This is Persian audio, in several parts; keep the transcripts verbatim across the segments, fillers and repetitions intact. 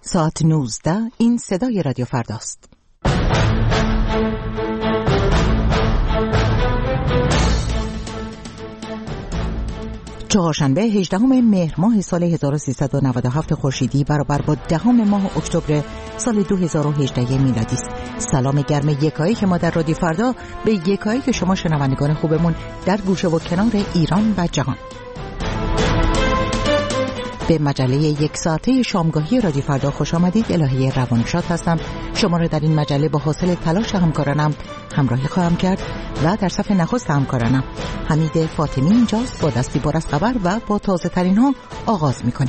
ساعت نوزده. این صدای رادیو فرداست. چهارشنبه هجدهم مهر ماه سال هزار و سیصد و نود و هفت خورشیدی برابر با دهم ماه اکتبر سال دو هزار و هجده میلادی است. سلام گرم یکایی که ما در رادیو فردا به یکایی که شما شنوندگان خوبمون در گوشه و کنار ایران و جهان. به مجله یک ساعته شامگاهی رادیو فردا خوش آمدید. الهی روانشاد هستم. شما را در این مجله با حاصل تلاش همکارانم همراهی خواهم کرد و در صف نخست همکارانم حمید فاطمی اینجاست. با دستی پر از خبر و با تازه ترین ها آغاز می‌کنیم.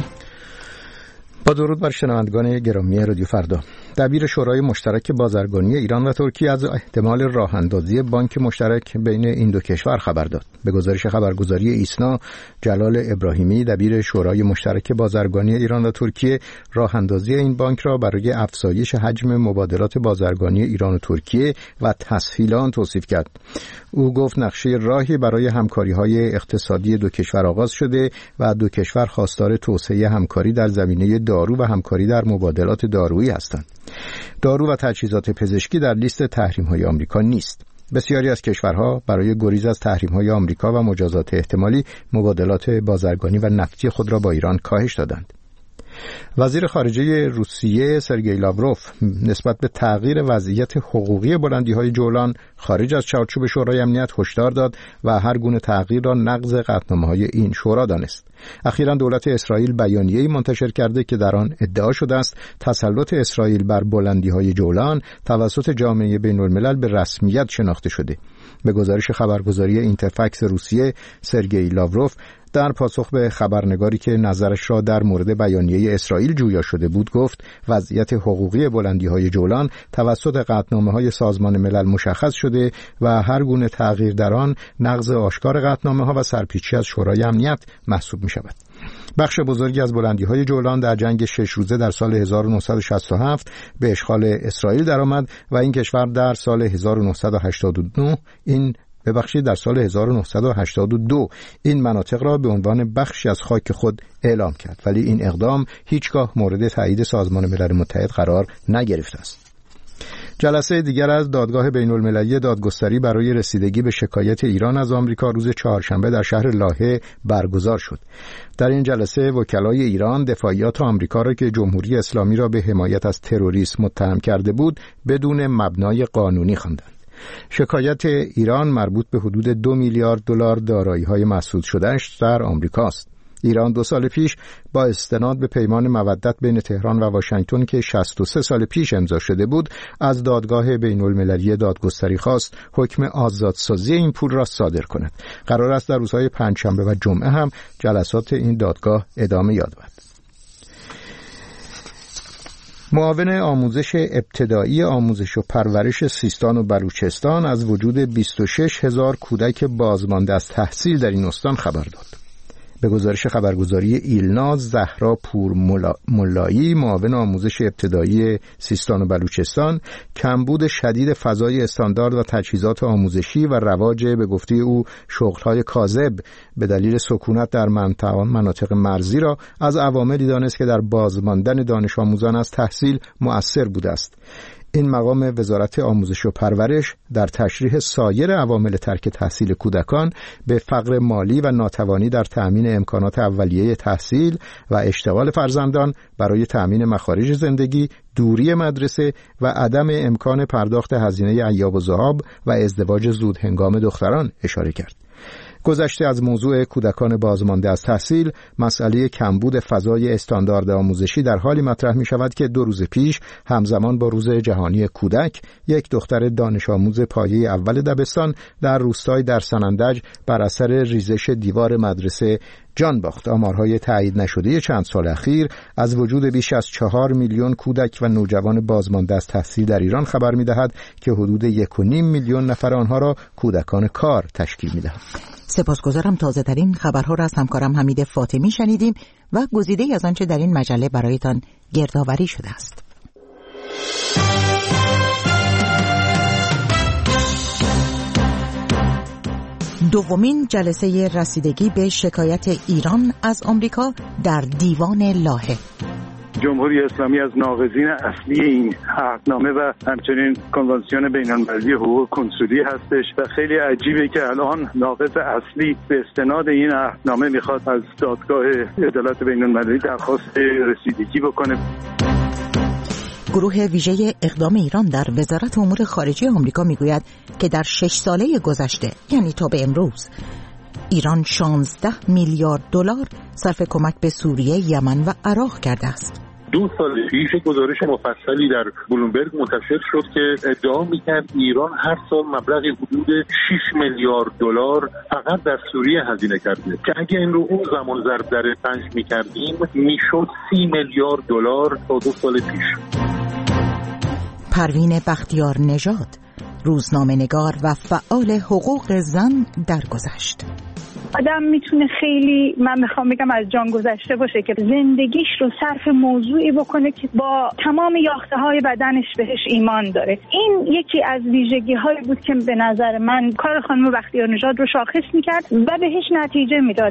با درود بر شنوندگان گرامی رادیو فردا. دبیر شورای مشترک بازرگانی ایران و ترکیه از احتمال راه اندازی بانک مشترک بین این دو کشور خبر داد. به گزارش خبرگزاری ایسنا، جلال ابراهیمی دبیر شورای مشترک بازرگانی ایران و ترکیه راه اندازی این بانک را برای افزایش حجم مبادلات بازرگانی ایران و ترکیه و تسهیل آن توصیف کرد. او گفت نقشه راهی برای همکاری‌های اقتصادی دو کشور آغاز شده و دو کشور خواستار توسعه همکاری در زمینه دارو و همکاری در مبادلات دارویی هستند. دارو و تجهیزات پزشکی در لیست تحریم‌های آمریکا نیست. بسیاری از کشورها برای گریز از تحریم‌های آمریکا و مجازات احتمالی مبادلات بازرگانی و نفتی خود را با ایران کاهش دادند. وزیر خارجه روسیه سرگئی لاوروف نسبت به تغییر وضعیت حقوقی بلندی‌های جولان خارج از چارچوب شورای امنیت هشدار داد و هر گونه تغییر را نقض قطعنامه‌های این شورا دانست. اخیراً دولت اسرائیل بیانیه‌ای منتشر کرده که در آن ادعا شده است تسلط اسرائیل بر بلندی‌های جولان توسط جامعه بین‌الملل به رسمیت شناخته شده. به گزارش خبرگزاری اینترفکس روسیه، سرگئی لاوروف در پاسخ به خبرنگاری که نظرش را در مورد بیانیه اسرائیل جویا شده بود گفت وضعیت حقوقی بلندی‌های جولان توسط قطعنامه‌های سازمان ملل مشخص شده و هر گونه تغییر در آن نقض آشکار قطعنامه‌ها و سرپیچی از شورای امنیت محسوب می‌شود. بخش بزرگی از بلندی‌های جولان در جنگ شش روزه در سال هزار و نهصد و شصت و هفت به اشغال اسرائیل درآمد و این کشور در سال هزار و نهصد و هشتاد و نه این ببخشید در سال هزار و نهصد و هشتاد و دو این مناطق را به عنوان بخشی از خاک خود اعلام کرد، ولی این اقدام هیچگاه مورد تایید سازمان ملل متحد قرار نگرفته است. جلسه دیگر از دادگاه بین‌المللی دادگستری برای رسیدگی به شکایت ایران از آمریکا روز چهارشنبه در شهر لاهه برگزار شد. در این جلسه وکلای ایران دفاعیات آمریکا را که جمهوری اسلامی را به حمایت از تروریسم متهم کرده بود بدون مبنای قانونی خواندند. شکایت ایران مربوط به حدود دو میلیارد دلار دارایی‌های مسدود شده‌اش در آمریکاست. ایران دو سال پیش با استناد به پیمان مودت بین تهران و واشنگتن که شصت و سه سال پیش امضا شده بود از دادگاه بین‌المللی دادگستری خواست حکم آزادسازی این پول را صادر کند. قرار است در روزهای پنجشنبه و جمعه هم جلسات این دادگاه ادامه یابد. معاون آموزش ابتدایی آموزش و پرورش سیستان و بلوچستان از وجود بیست و شش هزار کودک بازمانده از تحصیل در این استان خبر داد. به گزارش خبرگزاری ایلنا، زهرا پور ملایی معاون آموزش ابتدایی سیستان و بلوچستان کمبود شدید فضای استاندارد و تجهیزات آموزشی و رواج به گفته او شغل‌های کاذب به دلیل سکونت در مناطق مرزی را از عواملی دانست که در بازماندن دانش آموزان از تحصیل مؤثر بوده است. این مقام وزارت آموزش و پرورش در تشریح سایر عوامل ترک تحصیل کودکان به فقر مالی و ناتوانی در تأمین امکانات اولیه تحصیل و اشتغال فرزندان برای تأمین مخارج زندگی، دوری مدرسه و عدم امکان پرداخت هزینه عیاب و ذهاب و ازدواج زود هنگام دختران اشاره کرد. گذشته از موضوع کودکان بازمانده از تحصیل، مسئله کمبود فضای استاندارد آموزشی در حالی مطرح می شود که دو روز پیش همزمان با روز جهانی کودک، یک دختر دانش آموز پایه اول دبستان در روستای درسنندج بر اثر ریزش دیوار مدرسه جان باخت. آمارهای تایید نشده چند سال اخیر از وجود بیش از چهار میلیون کودک و نوجوان بازمانده از تحصیل در ایران خبر می دهد که حدود یک و نیم میلیون نفر آنها را کودکان کار تشکیل می دهد. سپاسگزارم. تازه ترین خبرها را از همکارم حمید فاطمی شنیدیم و گزیده‌ای از آنچه در این مجله برایتان گردآوری شده است. دومین جلسه رسیدگی به شکایت ایران از آمریکا در دیوان لاهه. جمهوری اسلامی از ناقضین اصلی این عهدنامه و همچنین کنوانسیون بین‌المللی حقوق کنسولی هستش و خیلی عجیبه که الان ناقض اصلی به استناد این عهدنامه میخواد از دادگاه عدالت بین‌المللی درخواست رسیدگی بکنه. گروه ویژه اقدام ایران در وزارت امور خارجه آمریکا میگوید که در شش ساله گذشته، یعنی تا به امروز، ایران شانزده میلیارد دلار صرف کمک به سوریه، یمن و عراق کرده است. دو سال پیش گزارش مفصلی در بلومبرگ منتشر شد که ادعا می‌کرد ایران هر سال مبلغی حدود شش میلیارد دلار فقط در سوریه هزینه کرده که اگه این رو اون زمان ضرب در پنج می‌کردیم میشد سی میلیارد دلار تا دو سال پیش. پروین بختیار نژاد، روزنامه‌نگار و فعال حقوق زن، درگذشت. آدم میتونه خیلی، من میخوام بگم از جان گذشته باشه که زندگیش رو صرف موضوعی بکنه که با تمام یافته‌های بدنش بهش ایمان داره. این یکی از ویژگی‌هایی بود که به نظر من کار خانم بختیار نژاد رو شاخص میکرد و بهش نتیجه میداد.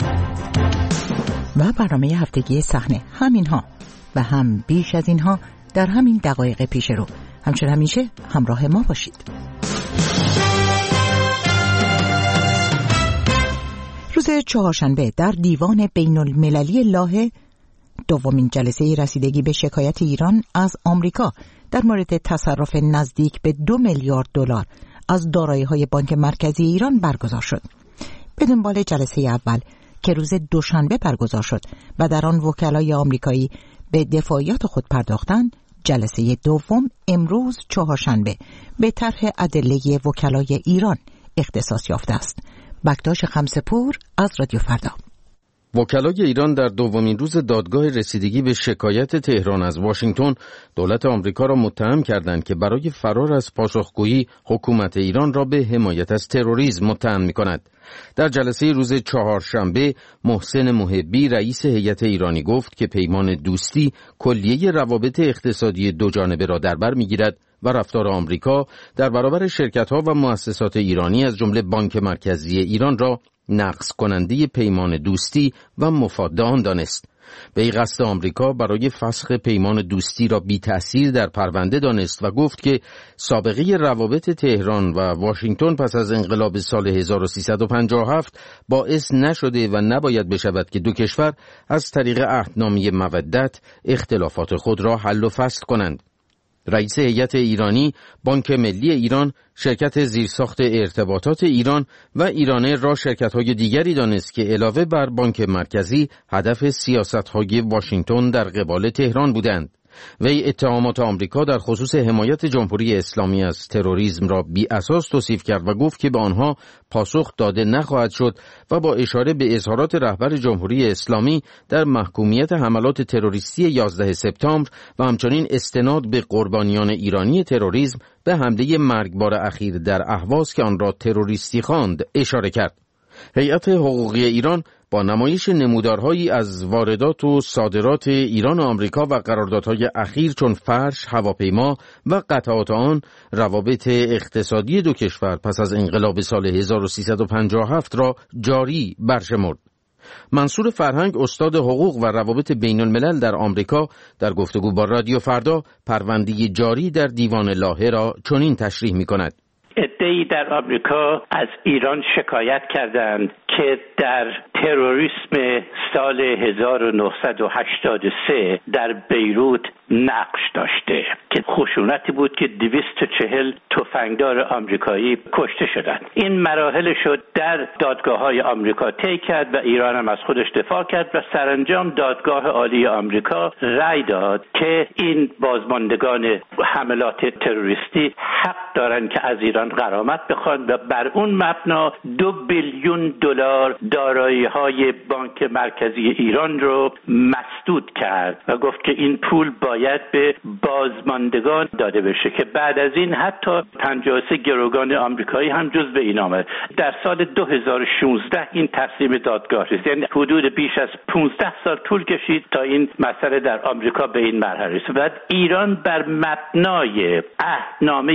و برنامه هفتگی صحنه همینها و هم بیش از اینها در همین دقایق پیش رو. همچون همیشه همراه ما باشید. روز چهارشنبه در دیوان بین المللی لاهه دومین جلسه رسیدگی به شکایت ایران از آمریکا در مورد تصرف نزدیک به دو میلیارد دلار از دارایی‌های بانک مرکزی ایران برگزار شد. به دنبال جلسه اول که روز دوشنبه برگزار شد و در آن وکلای آمریکایی به دفاعیات خود پرداختند، جلسه دوم امروز چهارشنبه به طرح ادله وکلای ایران اختصاص یافته است. بکتاش خمسه‌پور از رادیو فردا. وکلای ایران در دومین روز دادگاه رسیدگی به شکایت تهران از واشنگتن دولت آمریکا را متهم کردند که برای فرار از پاسخگویی حکومت ایران را به حمایت از تروریسم متهم می‌کند. در جلسه روز چهارشنبه محسن محبی رئیس هیئت ایرانی گفت که پیمان دوستی کلیه روابط اقتصادی دوجانبه را در بر می‌گیرد و رفتار آمریکا در برابر شرکت‌ها و مؤسسات ایرانی از جمله بانک مرکزی ایران را نقض کننده پیمان دوستی و مفاد آن دانست. به این قصد آمریکا برای فسخ پیمان دوستی را بی تأثیر در پرونده دانست و گفت که سابقه روابط تهران و واشنگتن پس از انقلاب سال هزار و سیصد و پنجاه و هفت باعث نشده و نباید بشود که دو کشور از طریق عهدنامه مودت اختلافات خود را حل و فصل کنند. رئیس هیئت ایرانی، بانک ملی ایران، شرکت زیرساخت ارتباطات ایران و ایرانه را شرکت‌های دیگری دانست که علاوه بر بانک مرکزی هدف سیاست‌های واشنگتن در قبال تهران بودند. وی اتهامات آمریکا در خصوص حمایت جمهوری اسلامی از تروریسم را بی اساس توصیف کرد و گفت که به آنها پاسخ داده نخواهد شد و با اشاره به اظهارات رهبر جمهوری اسلامی در محکومیت حملات تروریستی یازده سپتامبر و همچنین استناد به قربانیان ایرانی تروریسم به حمله مرگبار اخیر در اهواز که آن را تروریستی خواند اشاره کرد. هیئت حقوقی ایران با نمایش نمودارهایی از واردات و صادرات ایران و آمریکا و قراردادهای اخیر چون فرش، هواپیما و قطعات آن، روابط اقتصادی دو کشور پس از انقلاب سال هزار و سیصد و پنجاه و هفت را جاری برشمرد. منصور فرهنگ، استاد حقوق و روابط بین الملل در آمریکا، در گفتگو با رادیو فردا پرونده جاری در دیوان لاهه را چنین تشریح می کند. عده‌ای در آمریکا از ایران شکایت کردند که در تروریسم سال هزار و نهصد و هشتاد و سه در بیروت نقش داشته که خشونتی بود که دویست و چهل تفنگدار آمریکایی کشته شدند. این مراحل شد در دادگاه‌های آمریکا طی کرد و ایران هم از خودش دفاع کرد و سرانجام دادگاه عالی آمریکا رأی داد که این بازماندگان حملات تروریستی حق دارند که از ایران غرامت بخوان و بر اون مبنا دو بیلیون دلار دارایی‌های بانک مرکزی ایران رو مسدود کرد و گفت که این پول باید به بازماندگان داده بشه که بعد از این حتی پنجاه و سه گروگان آمریکایی هم جزو این آمد. در سال دو هزار و شانزده این تصمیم دادگاه رسید، یعنی حدود بیش از پانزده سال طول کشید تا این مسئله در آمریکا به این مرحله رسید و ایران بر مبنای عهدنامه مودت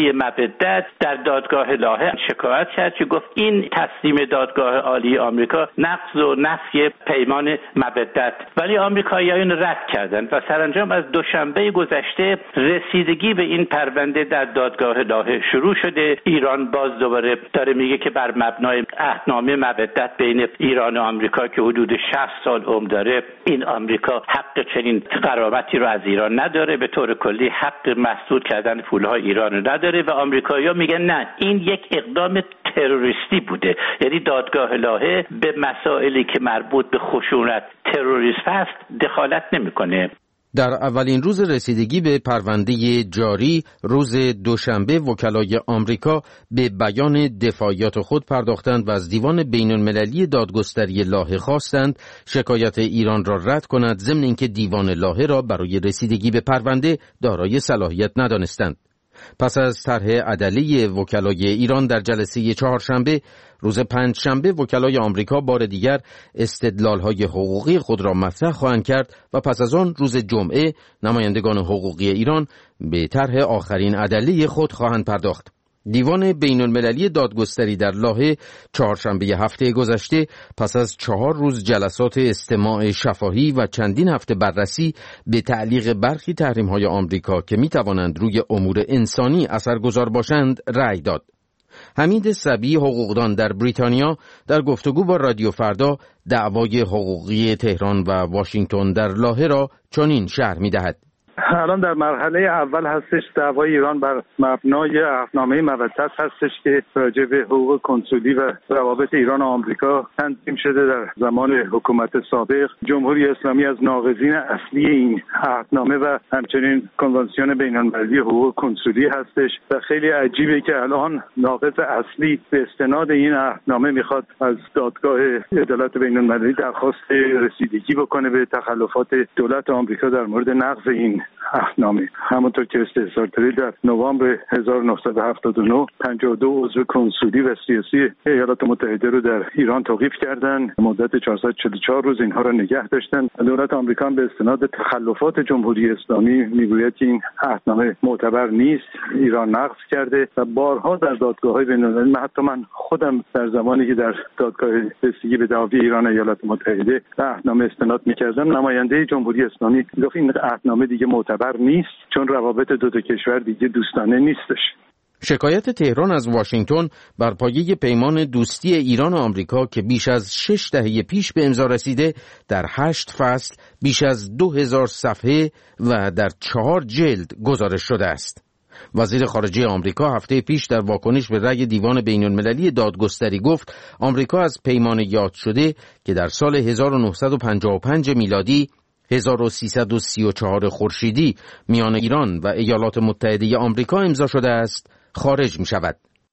مودت در دادگاه لاهه شکایت کرد که گفت این تصمیم دادگاه عالی آمریکا نقض و نفی پیمان مودت، ولی آمریکاییان رد کردند و سرانجام از دوشنبه گذشته رسیدگی به این پرونده در دادگاه لاهه شروع شده. ایران باز دوباره داره میگه که بر مبنای عهدنامه مودت بین ایران و آمریکا که حدود شصت سال عمر داره، این آمریکا حق چنین غرامتی رو از ایران نداره، به طور کلی حق مسدود کردن پولهای ایران رو نداره و آمریکایی‌ها میگن نه، این یک اقدام تروریستی بوده. یعنی دادگاه لاهه به مسائلی که مربوط به خشونت تروریسم است دخالت نمیکنه. در اولین روز رسیدگی به پرونده جاری روز دوشنبه وکلای آمریکا به بیان دفاعیات خود پرداختند و از دیوان بین المللی دادگستری لاهه خواستند شکایت ایران را رد کند، ضمن اینکه دیوان لاهه را برای رسیدگی به پرونده دارای صلاحیت ندانستند. پس از طرح عدلی وکلای ایران در جلسه چهارشنبه، روز پنجشنبه وکلای آمریکا بار دیگر استدلال‌های حقوقی خود را مطرح خواهند کرد و پس از آن روز جمعه نمایندگان حقوقی ایران به طرح آخرین عدلی خود خواهند پرداخت. دیوان بین المللی دادگستری در لاهه چهارشنبه هفته گذشته پس از چهار روز جلسات استماع شفاهی و چندین هفته بررسی به تعلیق برخی تحریم‌های آمریکا که می‌توانند روی امور انسانی اثرگذار باشند رأی داد. حمید صبی حقوقدان در بریتانیا در گفتگو با رادیو فردا دعوای حقوقی تهران و واشنگتن در لاهه را چنین شرح می‌دهد. الان در مرحله اول هستش دعوای ایران بر مبنای عهدنامه مودت هستش که راجع به حقوق کنسولی و روابط ایران و آمریکا تنظیم شده در زمان حکومت سابق. جمهوری اسلامی از ناقضین اصلی این عهدنامه و همچنین کنوانسیون بین‌المللی حقوق کنسولی هستش و خیلی عجیبه که الان ناقض اصلی به استناد این عهدنامه میخواد از دادگاه عدالت بین‌المللی درخواست رسیدگی بکنه به تخلفات دولت آمریکا در مورد نقض این عهدنامه. همونطور که استحضارتری در نوامبر هزار و نهصد و هفتاد و نه پنجاه و دو عضو کنسولی و سیاسی ایالات متحده رو در ایران توقیف کردند. مدت چهارصد و چهل و چهار روز اینها را نگه داشتن. دولت آمریکا به استناد تخلفات جمهوری اسلامی میگوید که این عهدنامه معتبر نیست، ایران نقض کرده و بارها در دادگاه‌های بین‌المللی، حتی من خودم در زمانی که در دادگاه رسیدگی به دعوی ایران و ایالات متحده به عهدنامه استناد می‌کردم، نماینده جمهوری اسلامی گفت این عهدنامه دیگه معتبر نیست چون روابط دو تا کشور دیگه دوستانه نیستش. شکایت تهران از واشنگتن بر پایه پیمان دوستی ایران و آمریکا که بیش از شش دهه پیش به امضا رسیده در هشت فصل بیش از دو هزار صفحه و در چهار جلد گزارش شده است. وزیر خارجه آمریکا هفته پیش در واکنش به رأی دیوان بین المللی دادگستری گفت آمریکا از پیمان یاد شده که در سال هزار و نهصد و پنجاه و پنج میلادی هزار و سیصد و سی و چهار خورشیدی میان ایران و ایالات متحده آمریکا امضا شده است خارج می شود.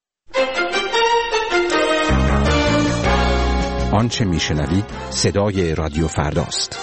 آنچه می شنوید صدای رادیو فرداست.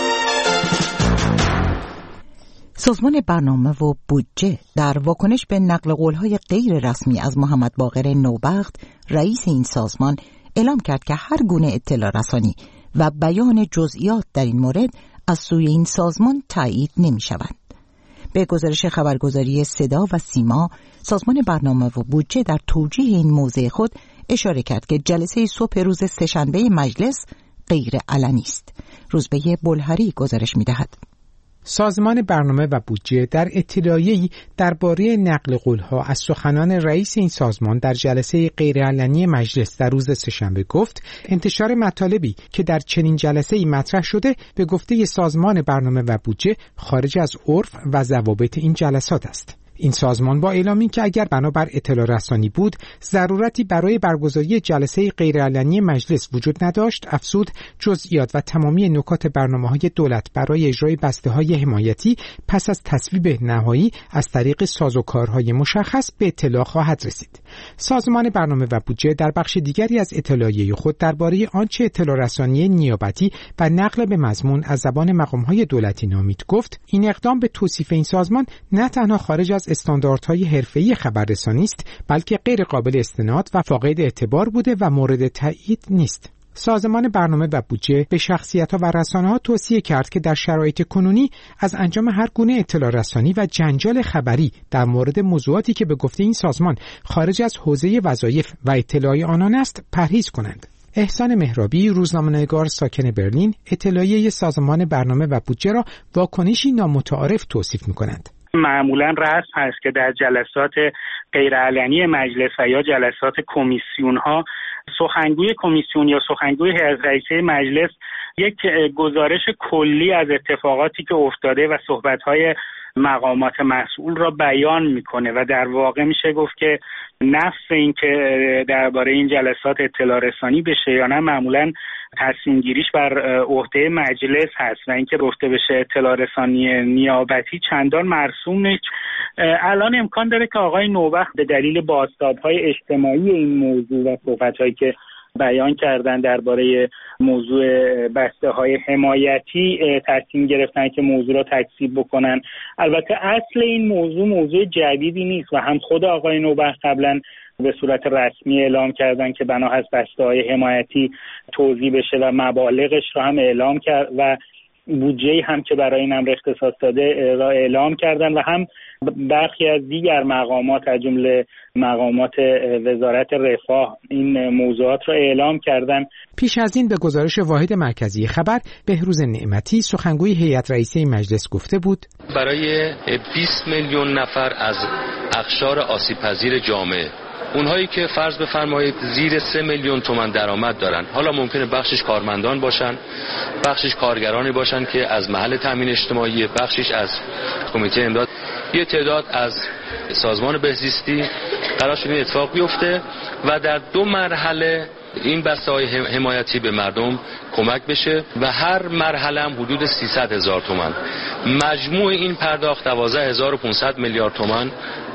سازمان برنامه و بودجه در واکنش به نقل قول‌های غیر رسمی از محمد باقر نوبخت رئیس این سازمان اعلام کرد که هر گونه اطلاع رسانی و بیان جزئیات در این مورد از سوی این سازمان تایید نمی شود. به گزارش خبرگزاری صدا و سیما، سازمان برنامه و بودجه در توجیه این موضوع خود اشاره کرد که جلسه صبح روز سه‌شنبه مجلس غیر علنی است. روزبه بلهری گزارش می دهد. سازمان برنامه و بودجه در اطلاعیه‌ای درباره نقل قول‌ها از سخنان رئیس این سازمان در جلسه غیرعلنی مجلس در روز سه‌شنبه گفت انتشار مطالبی که در چنین جلسه‌ای مطرح شده به گفته سازمان برنامه و بودجه خارج از عرف و ضوابط این جلسات است. این سازمان با اعلامی که اگر بنابر اطلاع رسانی بود ضرورتی برای برگزاری جلسه غیرعلنی مجلس وجود نداشت، افزود جزئیات و تمامی نکات برنامه‌های دولت برای اجرای بسته‌های حمایتی پس از تصویب نهایی از طریق سازوکارهای مشخص به اطلاع خواهد رسید. سازمان برنامه و بودجه در بخش دیگری از اطلاعیه خود درباره آنچه اطلاع رسانی نیابتی و نقل به مضمون از زبان مقام‌های دولتی نامید گفت این اقدام به توصیف این سازمان نه تنها خارج از استانداردهای حرفه‌ای خبررسانی است بلکه غیر قابل استناد و فاقد اعتبار بوده و مورد تایید نیست. سازمان برنامه و بودجه به شخصیت‌ها و رسانه‌ها توصیه کرد که در شرایط کنونی از انجام هر گونه اطلاع رسانی و جنجال خبری در مورد موضوعاتی که به گفته این سازمان خارج از حوزه وظایف و اطلاع آنان است پرهیز کنند. احسان مهرابی، روزنامه‌نگار ساکن برلین، اطلاعیه سازمان برنامه و بودجه را واکنشی نامتعارف توصیف می‌کنند. معمولاً رسم هست که در جلسات غیرعلنی مجلس و یا جلسات کمیسیون‌ها سخنگوی کمیسیون یا سخنگوی هیئت رئیسه مجلس یک گزارش کلی از اتفاقاتی که افتاده و صحبت‌های مقامات مسئول را بیان میکنه و در واقع میشه گفت که نفس این که درباره این جلسات اطلاع رسانی بشه یا نه معمولاً تصمیم گیریش بر عهده مجلس هست و اینکه گفته بشه اطلاع رسانی نیابتی چندان مرسوم نیست. الان امکان داره که آقای نوبخت به دلیل بازتاب‌های اجتماعی این موضوع و صحبت‌هایی که بیان کردن درباره موضوع بسته‌های حمایتی تصمیم گرفتن که موضوع را تکذیب بکنن. البته اصل این موضوع موضوع جدیدی نیست و هم خود آقای نوبخت قبلا به صورت رسمی اعلام کردن که بنا هست بسته‌های حمایتی توزیع بشه و مبالغش را هم اعلام کرد و بودجه هم که برای این امر اختصاص داده را اعلام کردن و هم برخی از دیگر مقامات از جمله مقامات وزارت رفاه این موضوعات را اعلام کردن. پیش از این به گزارش واحد مرکزی خبر بهروز نعمتی سخنگوی هیئت رئیسه مجلس گفته بود برای بیست میلیون نفر از اقشار آسیب‌پذیر جامعه، اونهایی که فرض بفرمایید زیر سه میلیون تومان درآمد دارن، حالا ممکنه بخشش کارمندان باشن، بخشش کارگرانی باشن که از محل تامین اجتماعی، بخشش از کمیته امداد، یه تعداد از سازمان بهزیستی قرار شد این اتفاق بیفته و در دو مرحله این بسته‌های حمایتی به مردم کمک بشه و هر مرحله هم حدود سیصد هزار تومان. مجموع این پرداخت دوازده هزار و پانصد میلیارد تومان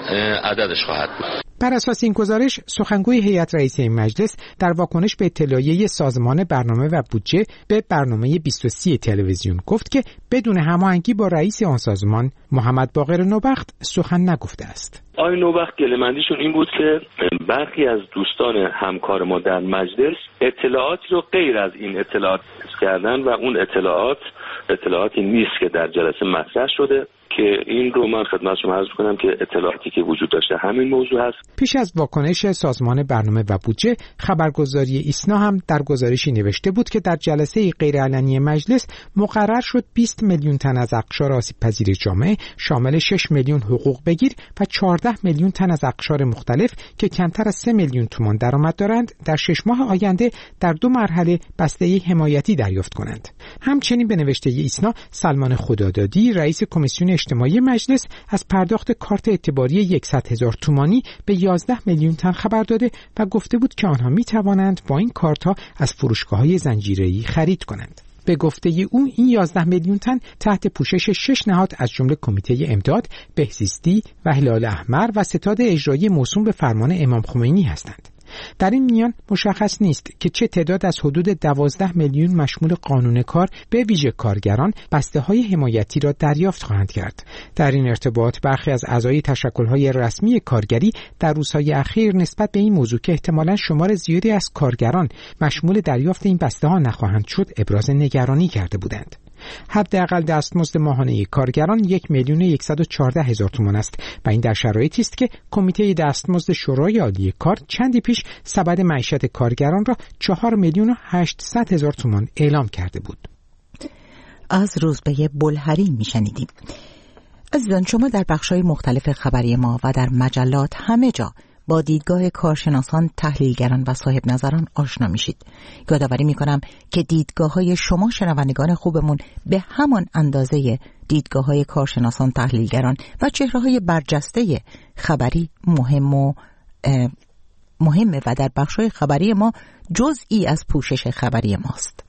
عددش خواهد بود. بر اساس این گزارش سخنگوی هیئت رئیسه مجلس در واکنش به اطلاعیه سازمان برنامه و بودجه به برنامه بیست و سه تلویزیون گفت که بدون هماهنگی با رئیس آن سازمان محمد باقر نوبخت سخن نگفته است. آقای نوبخت گله‌مندیشون این بود که برخی از دوستان همکار ما در مجلس اطلاعاتی رو غیر از این اطلاعات کردن و اون اطلاعات اطلاعاتی نیست که در جلسه مطرح شده که این رو من خدمت شما عرض کنم که اطلاعاتی که وجود داشته همین موضوع هست. پیش از واکنش سازمان برنامه و بودجه، خبرگزاری ایسنا هم در گزارشی نوشته بود که در جلسه غیرعلنی مجلس مقرر شد بیست میلیون تن از اقشار آسیب‌پذیر جامعه شامل شش میلیون حقوق بگیر و چهارده میلیون تن از اقشار مختلف که کمتر از سه میلیون تومان درآمد دارند در شش ماه آینده در دو مرحله بسته حمایتی دریافت کنند. همچنین به نوشته ایسنا سلمان خدادادی رئیس کمیسیون اجتماعی مجلس از پرداخت کارت اعتباری صد هزار تومانی به یازده میلیون تن خبر داده و گفته بود که آنها می توانند با این کارت‌ها از فروشگاه‌های زنجیره‌ای خرید کنند. به گفته او این یازده میلیون تن تحت پوشش شش نهاد از جمله کمیته امداد، بهزیستی و هلال احمر و ستاد اجرایی موسوم به فرمان امام خمینی هستند. در این میان مشخص نیست که چه تعداد از حدود دوازده میلیون مشمول قانون کار به ویژه کارگران بسته‌های حمایتی را دریافت خواهند کرد. در این ارتباط برخی از اعضای تشکل‌های رسمی کارگری در روزهای اخیر نسبت به این موضوع که احتمالاً شمار زیادی از کارگران مشمول دریافت این بسته‌ها نخواهند شد ابراز نگرانی کرده بودند. حداقل دستمزد ماهانه کارگران یک میلیون و صد و چهارده هزار تومان است و این در شرایطی است که کمیته دستمزد شورای عالی کار چندی پیش سبد معیشت کارگران را چهار میلیون و هشتصد هزار تومان اعلام کرده بود. از روزبه بلهری میشنیدیم. عزیزان، شما در بخش‌های مختلف خبری ما و در مجلات همه جا با دیدگاه کارشناسان، تحلیلگران و صاحب نظران آشنا میشید. یادآوری میکنم که دیدگاه‌های شما شنوندگان خوبمون به همان اندازه دیدگاه‌های کارشناسان، تحلیلگران و چهره‌های برجسته خبری مهم و مهمه و در بخش‌های خبری ما جزئی از پوشش خبری ماست.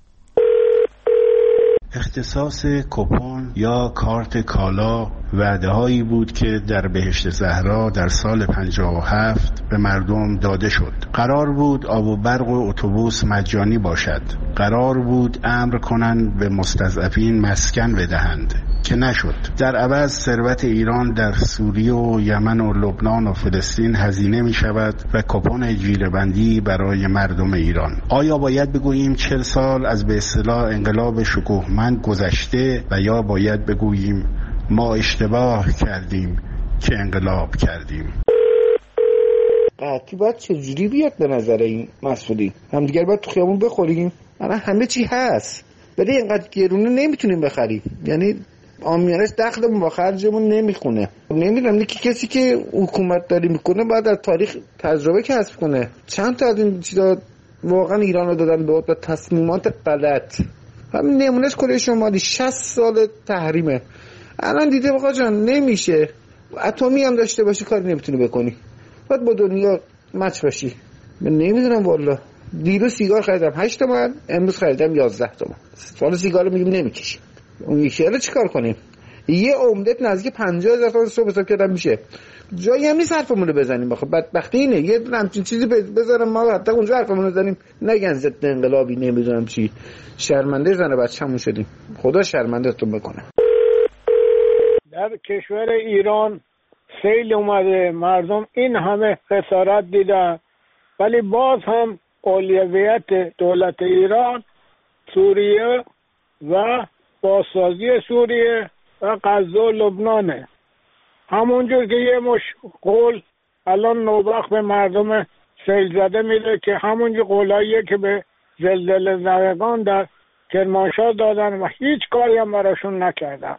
اختصاص کوپن یا کارت کالا وعده هایی بود که در بهشت زهرا در سال پنجاه و هفت به مردم داده شد. قرار بود آب و برق و اتوبوس مجانی باشد. قرار بود امر کنند به مستضعفین مسکن بدهند. که نشد. در عوض ثروت ایران در سوریه و یمن و لبنان و فلسطین هزینه می شود و کپون جیره‌بندی برای مردم ایران. آیا باید بگوییم چهل سال از به اصطلاح انقلاب شکوهمند گذشته و یا باید بگوییم ما اشتباه کردیم که انقلاب کردیم؟ قطعی باید چجوری بیاد به نظر این مسئولی؟ همدیگر باید تو خیابون بخوریم؟ الان همه چی هست، ولی اینقدر گرونه نمیتونیم بخریم. یعنی آمیانش دخلمون با خرجمون نمیخونه. نمیدونم که کسی که حکومت داری میکنه باید از تاریخ تجربه کسب کنه. چند تا از این چیزا واقعا ایران رو دادن به با تصمیمات غلط. همین نمونهش کره شمالی شصت سال تحریمه. الان دیده بقا جان نمیشه. اتمی هم داشته باشی کاری نمیتونی بکنی. باید با دنیا مچ باشی. من نمیدونم والله. دیروز سیگار خریدم هشت تومن، امروز خریدم یازده تومن. سال سیگار رو میگیم نمیکشیم. اون یکی رو چیکار کنیم؟ یه عمدت نزدیک پنجاه هزار تومان صبح حساب کردم میشه. جایی هم نیست حرفمون رو بزنیم. بخوام بدبختی اینه یه همچین چیزی بذارم ما حتی اونجا حرفمون رو بزنیم نگن ضد انقلابی نمیدونم چی. شرمنده زن بچه‌مون شدیم. خدا شرمندهتون بکنه. در کشور ایران سیل اومده، مردم این همه خسارت دیدن، ولی باز هم اولویت دولت ایران سوریه و بازسازی سوریه و غزه و لبنانه. همونجور که یه مش قول الان نوبخت به مردم سیل زده میده که همونجور قولاییه که به زلزله زدگان در کرمانشاه دادن و هیچ کاری هم براشون نکردن.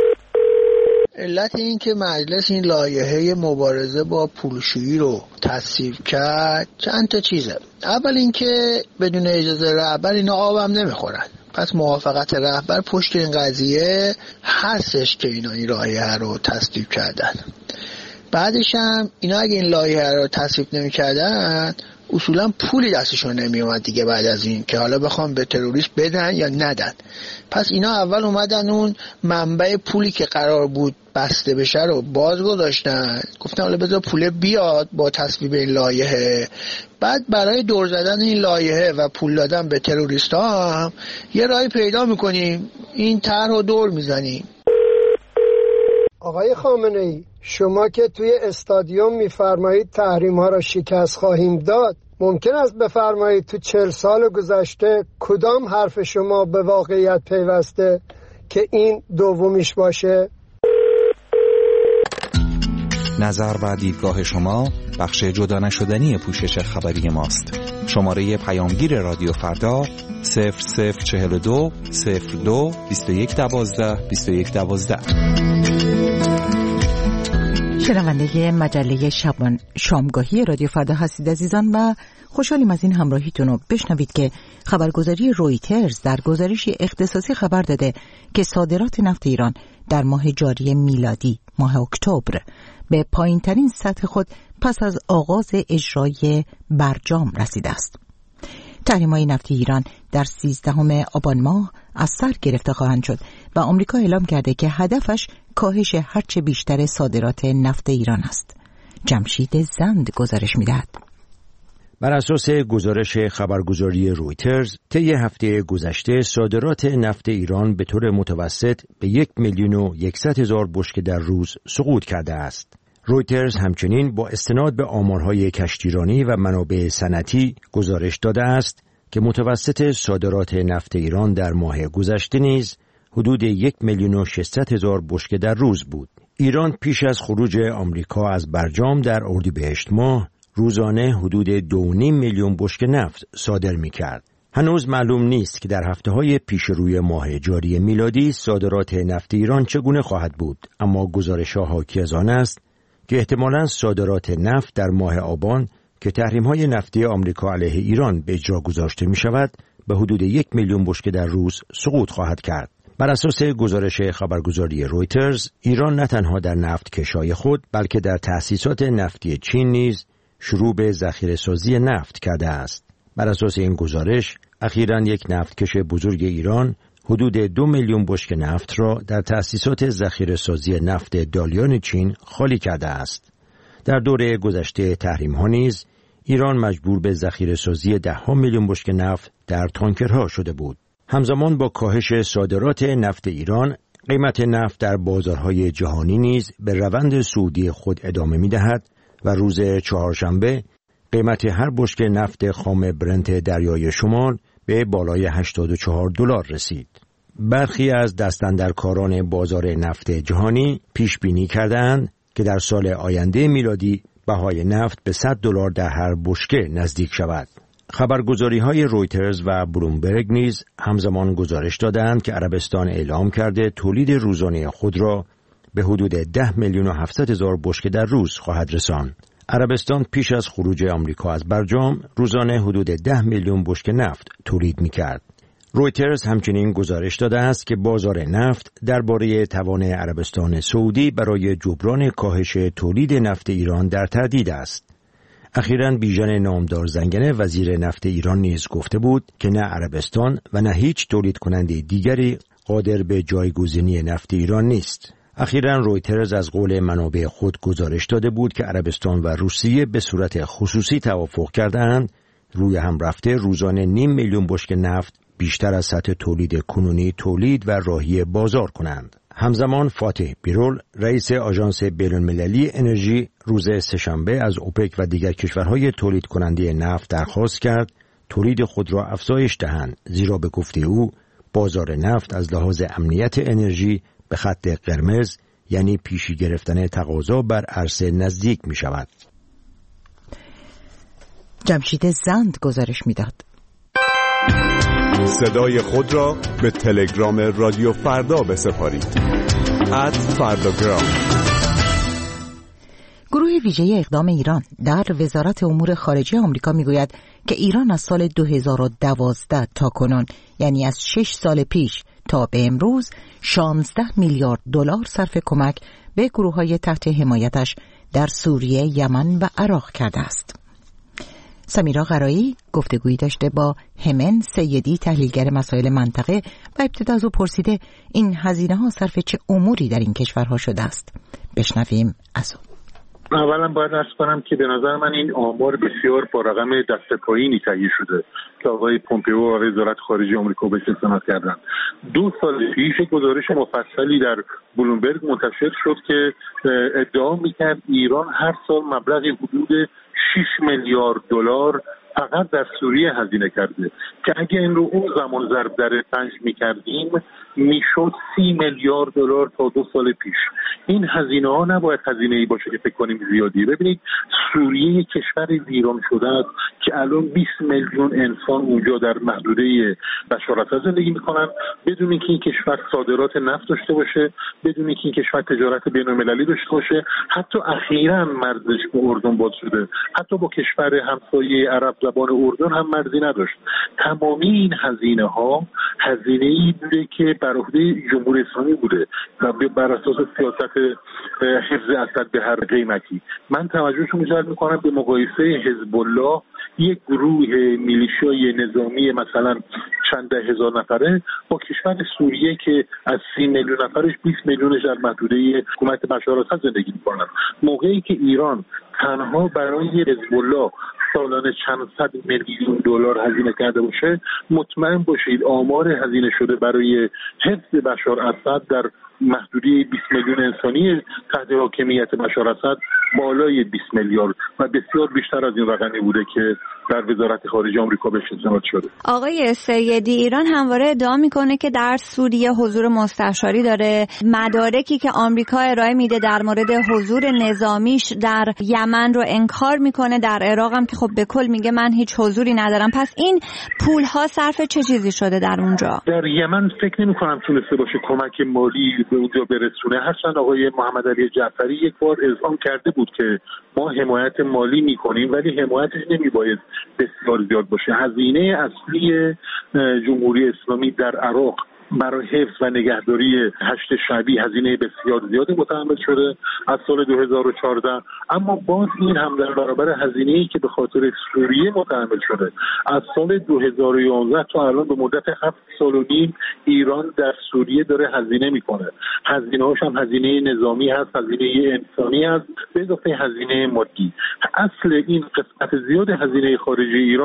علت این که مجلس این لایحه مبارزه با پولشویی رو تصویب کرد چند تا چیزه. اول اینکه بدون اجازه رهبر اینا آبم نمیخورن، پس موافقت رهبر پشت این قضیه هستش که اینا این لایحه رو تصویب کردن. بعدش هم اینا اگه این لایحه رو تصویب نمی‌کردن اصولا پولی دستشون نمی اومد دیگه بعد از این که حالا بخوام به تروریست بدن یا ندن. پس اینا اول اومدن اون منبع پولی که قرار بود بسته بشه رو باز گذاشتن، گفتن حالا بذار پول بیاد با تصویب این لایحه، بعد برای دور زدن این لایحه و پول دادن به تروریست ها هم یه راهی پیدا میکنیم، این طرح رو دور میزنیم. آقای خامنه‌ای، شما که توی استادیوم میفرمایید تحریم ها را شکست خواهیم داد، ممکن است بفرمایید تو چهل سال گذشته کدام حرف شما به واقعیت پیوسته که این دومیش باشه؟ نظر و دیدگاه شما بخش جدا نشدنی پوشش خبری ماست. شماره پیامگیر رادیو فردا صفر صفر چهل دو صفر دو بیست و یک دوازده بیست و یک دوازده. شنونده مجله شبان شامگاهی رادیو فردا هستید عزیزان و خوشحالیم از این همراهیتون رو بشنوید که خبرگزاری رویترز در گزارشی اختصاصی خبر داده که صادرات نفت ایران در ماه جاری میلادی ماه اکتبر به پایین ترین سطح خود پس از آغاز اجرای برجام رسیده است. تحریم‌های نفتی ایران در سیزدهم آبان ماه از سر گرفته خواهند شد و آمریکا اعلام کرده که هدفش کاهش هرچه بیشتر صادرات نفت ایران است. جمشید زند گزارش می‌دهد. بر اساس گزارش خبرگزاری رویترز، طی هفته گذشته صادرات نفت ایران به طور متوسط به یک میلیون و یکصد هزار بشکه در روز سقوط کرده است. رویترز همچنین با استناد به آمارهای کشتیرانی و منابع صنعتی گزارش داده است که متوسط صادرات نفت ایران در ماه گذشته نیز حدود یک میلیون و ششصد هزار بشکه در روز بود. ایران پیش از خروج آمریکا از برجام در اردیبهشت ماه روزانه حدود دو و نیم میلیون بشکه نفت صادر می‌کرد. هنوز معلوم نیست که در هفته‌های پیش روی ماه جاری میلادی صادرات نفت ایران چگونه خواهد بود، اما گزارش‌ها حاکی از آن است که احتمالاً صادرات نفت در ماه آبان که تحریم‌های نفتی آمریکا علیه ایران به اجرا گذاشته می‌شود به حدود یک میلیون بشکه در روز سقوط خواهد کرد. بر اساس گزارش خبرگزاری رویترز، ایران نه تنها در نفت کشای خود بلکه در تأسیسات نفتی چین نیز شروع به ذخیره‌سازی نفت کرده است. بر اساس این گزارش، اخیراً یک نفتکش بزرگ ایران حدود دو میلیون بشکه نفت را در تأسیسات ذخیره‌سازی نفت دالیان چین خالی کرده است. در دوره گذشته تحریم‌ها نیز ایران مجبور به ذخیره‌سازی ده میلیون بشکه نفت در تانکرها شده بود. همزمان با کاهش صادرات نفت ایران، قیمت نفت در بازارهای جهانی نیز به روند صعودی خود ادامه می‌دهد و روز چهارشنبه قیمت هر بشکه نفت خام برنت دریای شمال به بالای هشتاد و چهار دلار رسید. برخی از دستاندرکاران بازار نفت جهانی پیش بینی کردند که در سال آینده میلادی بهای نفت به صد دلار در هر بشکه نزدیک شود. خبرگزاری‌های رویترز و بلومبرگ نیز همزمان گزارش دادند که عربستان اعلام کرده تولید روزانه خود را به حدود ده میلیون و هفتصد هزار بشکه در روز خواهد رساند. عربستان پیش از خروج آمریکا از برجام روزانه حدود ده میلیون بشکه نفت تولید می‌کرد. رویترز همچنین گزارش داده است که بازار نفت درباره توان عربستان سعودی برای جبران کاهش تولید نفت ایران در تردید است. اخیراً بیژن نامدار زنگنه وزیر نفت ایران نیز گفته بود که نه عربستان و نه هیچ تولید کننده دیگری قادر به جایگزینی نفت ایران نیست. اخیراً رویترز از قول منابع خود گزارش داده بود که عربستان و روسیه به صورت خصوصی توافق کردند روی هم رفته روزانه نیم میلیون بشکه نفت بیشتر از سطح تولید کنونی تولید و راهی بازار کنند. همزمان فاتح بیرول رئیس آژانس بین‌المللی انرژی روز سه‌شنبه از اوپک و دیگر کشورهای تولید کننده نفت درخواست کرد تولید خود را افزایش دهند، زیرا به گفته او بازار نفت از لحاظ امنیت انرژی به خط قرمز یعنی پیشی گرفتن تقاضا بر عرصه نزدیک می شود. جمشید زند گزارش می داد. صدای خود را به تلگرام رادیو فردا بسپارید. ات فرداگرام. گروه ویژه اقدام ایران در وزارت امور خارجه آمریکا میگوید که ایران از سال دو هزار و دوازده تا کنون، یعنی از شش سال پیش تا به امروز، شانزده میلیارد دلار صرف کمک به گروه‌های تحت حمایتش در سوریه، یمن و عراق کرده است. سمیرا قرایی گفتگویی داشته با همن سیدی، تحلیلگر مسائل منطقه، و ابتدا از او پرسیده این هزینه ها صرف چه اموری در این کشورها شده است. بشنویم از او. اولا باید عرض کنم که به نظر من این آمار بسیار با رقم دست پایینی تهیه شده که آقای پومپئو و وزارت خارجه آمریکا بهش استناد کردن. دو سال پیش گزارش مفصلی در بلومبرگ منتشر شد که ادعا میکرد ایران هر سال مبلغی حدود شش میلیارد دلار فقط در سوریه هزینه کرده که اگه این رو اون زمان ضرب در پنج میکردیم میشد سی میلیارد دلار تا دو سال پیش. این هزینه ها نباید هزینه ای باشه که فکر کنیم زیادیه. ببینید سوریه یک کشور ویران شده است که الان بیست میلیون انسان اونجا در محدوده بشار الاسد زندگی میکنن بدون اینکه این کشور صادرات نفت داشته باشه، بدون اینکه این کشور تجارت بین‌المللی داشته باشه. حتی اخیراً مرزش با اردن باز شده، حتی با کشور همسایه عرب زبان اردن هم مرزی نداشت. تمامی این هزینه ها هزینه ای بوده که بر عهده جمهوری اسلامی بوده و بر اساس سیاست حفظ اسد به هر قیمتی. من توجهتون جلب میکنم به مقایسه حزب الله، یک گروه میلیشیای نظامی مثلا چند ده هزار نفره، با کشور سوریه که از سی میلیون نفرش بیست میلیونش در محدوده حکومت بشار الاسد زندگی میکنن. موقعی که ایران تنها برای حزب الله سالانه چند صد میلیون دلار هزینه کرده باشه، مطمئن باشید آمار هزینه شده برای حفظ بشار الاسد در محدوده بیست میلیون انسانی تحت حاکمیت بشار الاسد بالای بیست میلیارد و بسیار بیشتر از این رقمی بوده که در وزارت خارجه آمریکا بهش استناد شده. آقای سیدی، ایران همواره ادعا میکنه که در سوریه حضور مستشاری داره. مدارکی که آمریکا ارائه میده در مورد حضور نظامیش در یمن رو انکار میکنه، در عراق هم که خب به کل میگه من هیچ حضوری ندارم. پس این پول ها صرف چه چیزی شده در اونجا؟ در یمن فکر نمی کنم تونسته باشه کمک مالی به اونجا برسونه. هرچند آقای محمد علی جعفری یک بار اعلام کرده بود که ما حمایت مالی میکنیم، ولی حمایتش نمیباید بسیار زیاد باشه. هزینه اصلی جمهوری اسلامی در عراق برای حفظ و نگهداری هشت شعبی هزینه بسیار زیادی متحمل شده از سال دو هزار و چهارده، اما باز این هم در برابر هزینه‌ای که به خاطر سوریه متحمل شده. از سال دو هزار و یازده تا الان به مدت هفت سال و نیم ایران در سوریه داره هزینه میکنه. هزینه‌هاش هم هزینه نظامی هست، هزینه انسانی هست، به اضافه هزینه مادی. اصل این قسمت زیاد هزینه خارجی ایران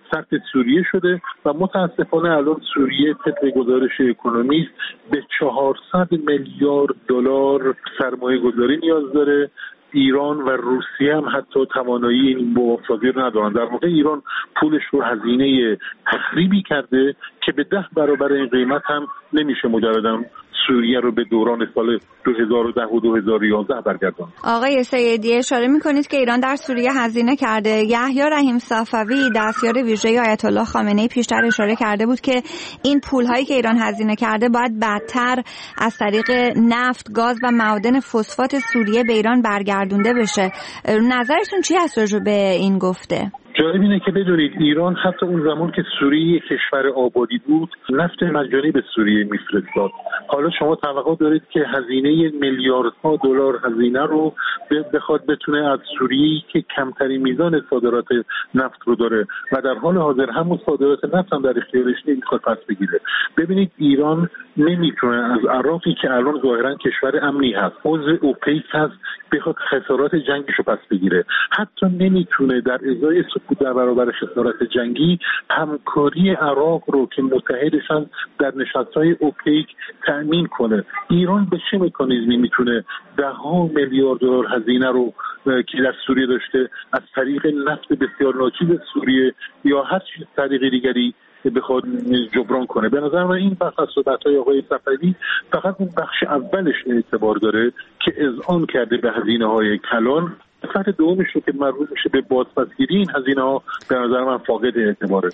سطح سوریه شده و متاسفانه الان سوریه طبق گزارش اکونومیست به چهارصد میلیارد دلار سرمایه گذاری نیاز داره. ایران و روسیه هم حتی توانایی این موافقتی رو ندارن. در واقع ایران پولش رو هزینه تخریبی کرده که به ده برابر این قیمت هم نمیشه مجرداً سوریه رو به دوران سال دو هزار و ده و دو هزار و یازده برگردان. آقای سیدی اشاره میکنید که ایران در سوریه هزینه کرده. یحیی رحیم صفوی دستیار ویژه آیت الله خامنه‌ای پیشتر اشاره کرده بود که این پولهایی که ایران هزینه کرده باید بعدتر از طریق نفت، گاز و معادن فسفات سوریه به ایران برگردونده بشه. نظرتون چی هست راجع به این گفته؟ جالب اینه که بدونید ایران حتی اون زمان که سوریه کشور آبادی بود نفت مجانی به سوریه میفرستاد. حالا شما توقع دارید که هزینه میلیاردها دلار هزینه رو بخواد بتونه از سوریه که کمترین میزان صادرات نفت رو داره و در حال حاضر همون صادرات نفت هم در اختیارش نمیخواد پس بگیره. ببینید ایران نمیتونه از عراقی که الان ظاهرا کشور امنی هست، عضو اوپک هست، بخواد خسارات جنگیش رو پس بگیره. حتی نمیتونه در ازای سکوت در برابر خسارات جنگی همکاری عراق رو که متحدشن در نشست‌های اوپک تأمین کنه. ایران به چه مکانیزمی میتونه ده ها میلیارد دلار هزینه رو که در سوریه داشته از طریق نفت بسیار ناچیز سوریه یا هر چیز طریق دیگری بخواد جبران کنه؟ به نظر من این بخش از صحبت‌های آقای صفوی فقط اون بخش اولش اعتبار داره که اذعان کرده به هزینه‌های کلان. بخش دومش رو که مربوط میشه به بازپسگیری این هزینه‌ها به نظر من فاقد اعتباره.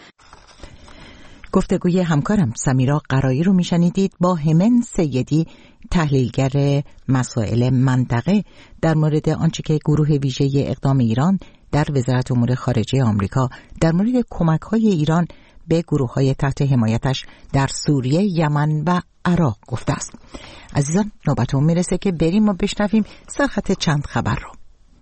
گفتگوی همکارم سمیرا قرایی رو میشنیدید با همن سیدی، تحلیلگر مسائل منطقه، در مورد آنچه که گروه ویژه اقدام ایران در وزارت امور خارجه آمریکا در مورد کمک‌های ایران به گروه‌های تحت حمایتش در سوریه، یمن و عراق گفته است. عزیزان نوبت اون میرسه که بریم و بشنویم سرخط چند خبر رو.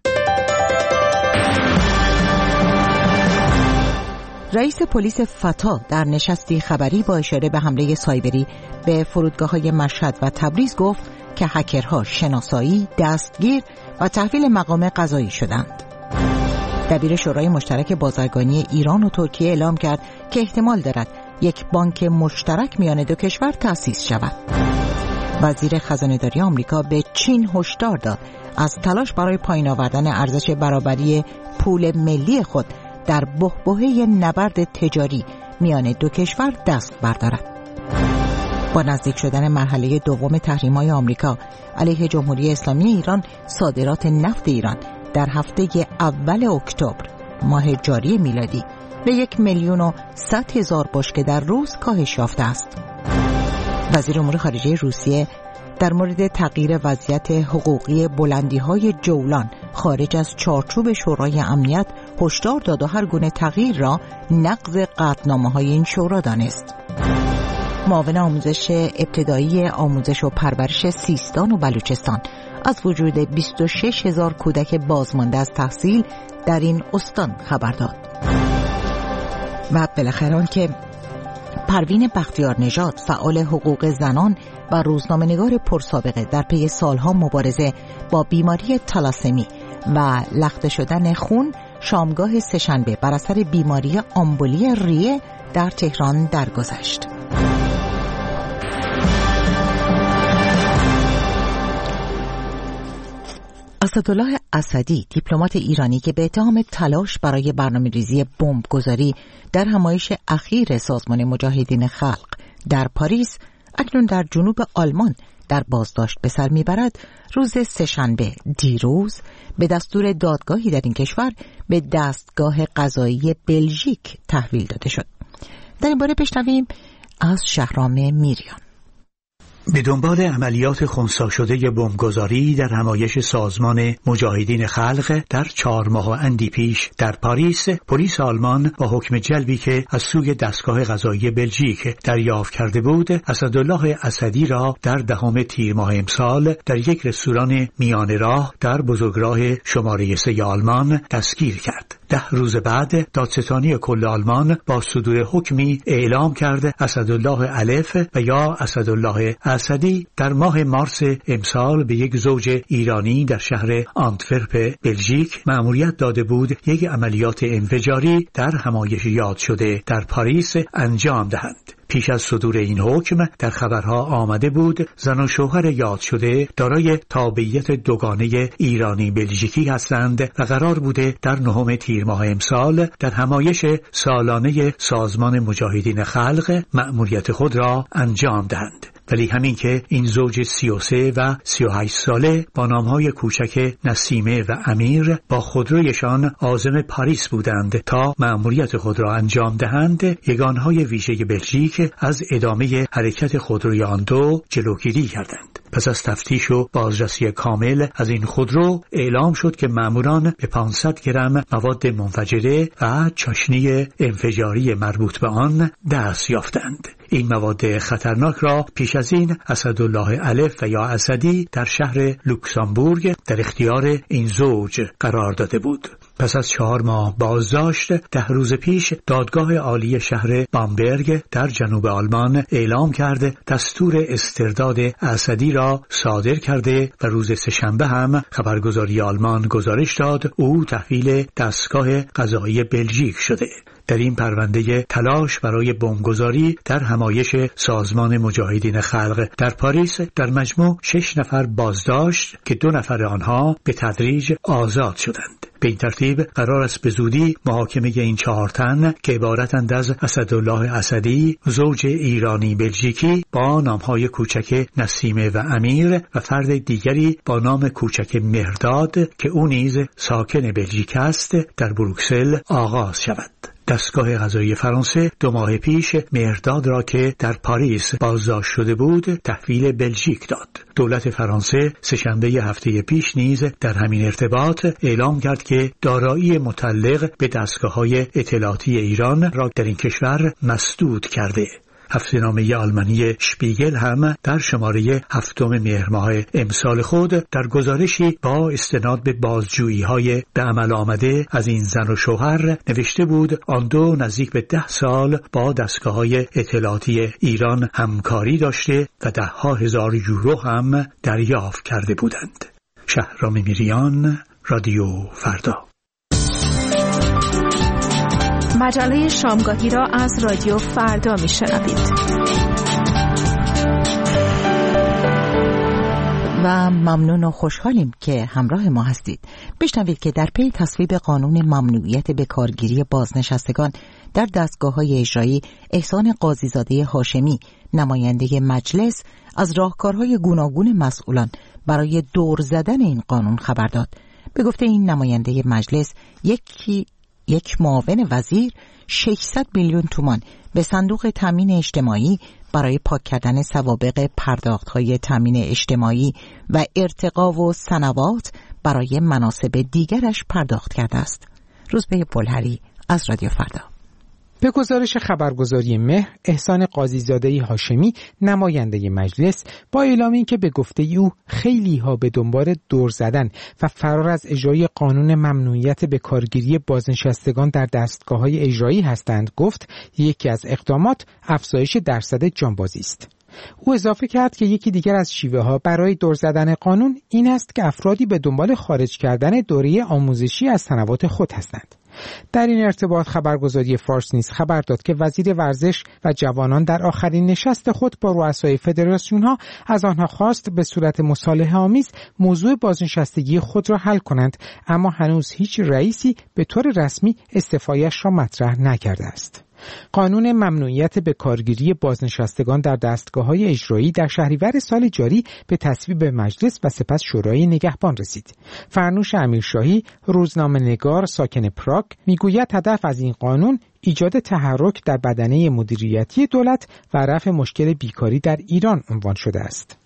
رئیس پلیس فتا در نشستی خبری با اشاره به حمله سایبری به فرودگاه‌های مشهد و تبریز گفت که هکرها شناسایی، دستگیر و تحویل مقام قضایی شدند. دبیر شورای مشترک بازرگانی ایران و ترکیه اعلام کرد که احتمال دارد یک بانک مشترک میان دو کشور تأسیس شود. وزیر خزانه‌داری آمریکا به چین هشدار داد از تلاش برای پایین آوردن ارزش برابری پول ملی خود در بحبوحه نبرد تجاری میان دو کشور دست بردارد. با نزدیک شدن مرحله دوم تحریم‌های آمریکا علیه جمهوری اسلامی ایران، صادرات نفت ایران در هفته اول اکتبر ماه جاری میلادی به یک میلیون و صد هزار بشکه در روز کاهش یافته است. وزیر امور خارجه روسیه در مورد تغییر وضعیت حقوقی بلندی‌های جولان خارج از چارچوب شورای امنیت هشدار داد و هر گونه تغییر را نقض قطعنامه‌های این شورا دانست. معاون آموزش ابتدایی آموزش و پرورش سیستان و بلوچستان از وجود بیست و شش هزار کودک بازمانده از تحصیل در این استان خبر داد. و بالاخره آن که پروین بختیار نژاد، فعال حقوق زنان و روزنامه‌نگار پرسابقه، در پی سالها مبارزه با بیماری تالاسمی و لخته شدن خون، شامگاه سه‌شنبه بر اثر بیماری آمبولی ریه در تهران درگذشت. اسدالله اسدی، دیپلمات ایرانی که به اتهام تلاش برای برنامه‌ریزی بمبگذاری در همایش اخیر سازمان مجاهدین خلق در پاریس، اکنون در جنوب آلمان در بازداشت به سر میبرد، روز سه‌شنبه دیروز به دستور دادگاهی در این کشور به دستگاه قضایی بلژیک تحویل داده شد. در این باره بشنویم از شهرام میریان. به دنبال عملیات خنثی شده بمبگذاری در همایش سازمان مجاهدین خلق در چهار ماه و اندی پیش در پاریس، پلیس آلمان با حکم جلبی که از سوی دستگاه قضایی بلژیک دریافت کرده بود، اسدالله اسدی را در دهم تیر ماه امسال در یک رستوران میان راه در بزرگراه شماره سه آلمان دستگیر کرد. ده روز بعد دادستانی کل آلمان با صدور حکمی اعلام کرد اسدالله الف و یا اسدالله اسدی در ماه مارس امسال به یک زوج ایرانی در شهر آنتورپ بلژیک مأموریت داده بود یک عملیات انفجاری در همایش یاد شده در پاریس انجام دهند. پیش از صدور این حکم در خبرها آمده بود زن و شوهر یاد شده دارای تابعیت دوگانه ایرانی بلژیکی هستند و قرار بوده در نهم تیر ماه امسال در همایش سالانه سازمان مجاهدین خلق مأموریت خود را انجام دهند. ولی همین که این زوج سی و سه و سی و هشت ساله با نامهای کوچک نسیمه و امیر با خودرویشان عازم پاریس بودند تا مأموریت خود را انجام دهند، یگانهای ویژه بلژیک از ادامه حرکت خودروی آن دو جلوگیری کردند. پس از تفتیش و بازرسی کامل از این خودرو اعلام شد که مأموران به پانصد گرم مواد منفجره و چاشنی انفجاری مربوط به آن دست یافتند. این مواد خطرناک را پیش از این اسدالله الف و یا اسدی در شهر لوکزامبورگ در اختیار این زوج قرار داده بود. پس از چهار ماه بازداشت ده روز پیش دادگاه عالی شهر بامبرگ در جنوب آلمان اعلام کرد دستور استرداد اسدی را صادر کرده و روز سه‌شنبه هم خبرگزاری آلمان گزارش داد او تحویل دستگاه قضایی بلژیک شده. در این پرونده تلاش برای بمبگذاری در همایش سازمان مجاهدین خلق در پاریس در مجموع شش نفر بازداشت که دو نفر آنها به تدریج آزاد شدند. به این ترتیب قرار است به زودی محاکمه این چهار تن که عبارتند از اسدالله اسدی، زوج ایرانی بلژیکی با نامهای کوچک نسیمه و امیر و فرد دیگری با نام کوچک مهرداد که او نیز ساکن بلژیک است در بروکسل آغاز شود. دستگاه قضایی فرانسه دو ماه پیش مهرداد را که در پاریس بازداشت شده بود تحویل بلژیک داد. دولت فرانسه سه‌شنبه هفته پیش نیز در همین ارتباط اعلام کرد که دارایی متعلق به دستگاه‌های اطلاعاتی ایران را در این کشور مسدود کرده. هفته‌نامه آلمانی شپیگل هم در شماره هفتم مهر ماه امسال خود در گزارشی با استناد به بازجویی‌های به عمل آمده از این زن و شوهر نوشته بود آن دو نزدیک به ده سال با دستگاه‌های اطلاعاتی ایران همکاری داشته و ده ها هزار یورو هم دریافت کرده بودند. شهرام میریان، رادیو فردا. مجله شامگاهی را از رادیو فردا میشنوید. و ممنون و خوشحالیم که همراه ما هستید. بشنوید که در پی تصویب قانون ممنوعیت بکارگیری بازنشستگان در دستگاه‌های اجرایی، احسان قاضیزاده هاشمی، نماینده مجلس، از راهکارهای گوناگون مسئولان برای دور زدن این قانون خبر داد. به گفته این نماینده مجلس، یکی یک معاون وزیر ششصد میلیون تومان به صندوق تامین اجتماعی برای پاک کردن سوابق پرداخت‌های تامین اجتماعی و ارتقا و سنوات برای مناصب دیگرش پرداخت کرده است. روزبه پلهری از رادیو فردا. به گزارش خبرگزاری مهر، احسان قاضیزاده هاشمی، نماینده مجلس، با اعلام این که به گفته او خیلی ها به دنبال دور زدن و فرار از اجرای قانون ممنوعیت بکارگیری بازنشستگان در دستگاه‌های اجرایی هستند، گفت یکی از اقدامات افزایش درصد جانبازی است. او اضافه کرد که یکی دیگر از شیوه ها برای دور زدن قانون این است که افرادی به دنبال خارج کردن دوره آموزشی از سنوات خود هستند. در این ارتباط خبرگزاری فارس نیز خبر داد که وزیر ورزش و جوانان در آخرین نشست خود با رؤسای فدراسیون ها از آنها خواست به صورت مصالحه آمیز موضوع بازنشستگی خود را حل کنند، اما هنوز هیچ رئیسی به طور رسمی استعفایش را مطرح نکرده است. قانون ممنوعیت بکارگیری بازنشستگان در دستگاه‌های اجرایی در شهریور سال جاری به تصویب مجلس و سپس شورای نگهبان رسید. فرنوش امیرشاهی، روزنامه‌نگار ساکن پراگ، میگوید هدف از این قانون ایجاد تحرک در بدنه مدیریتی دولت و رفع مشکل بیکاری در ایران عنوان شده است.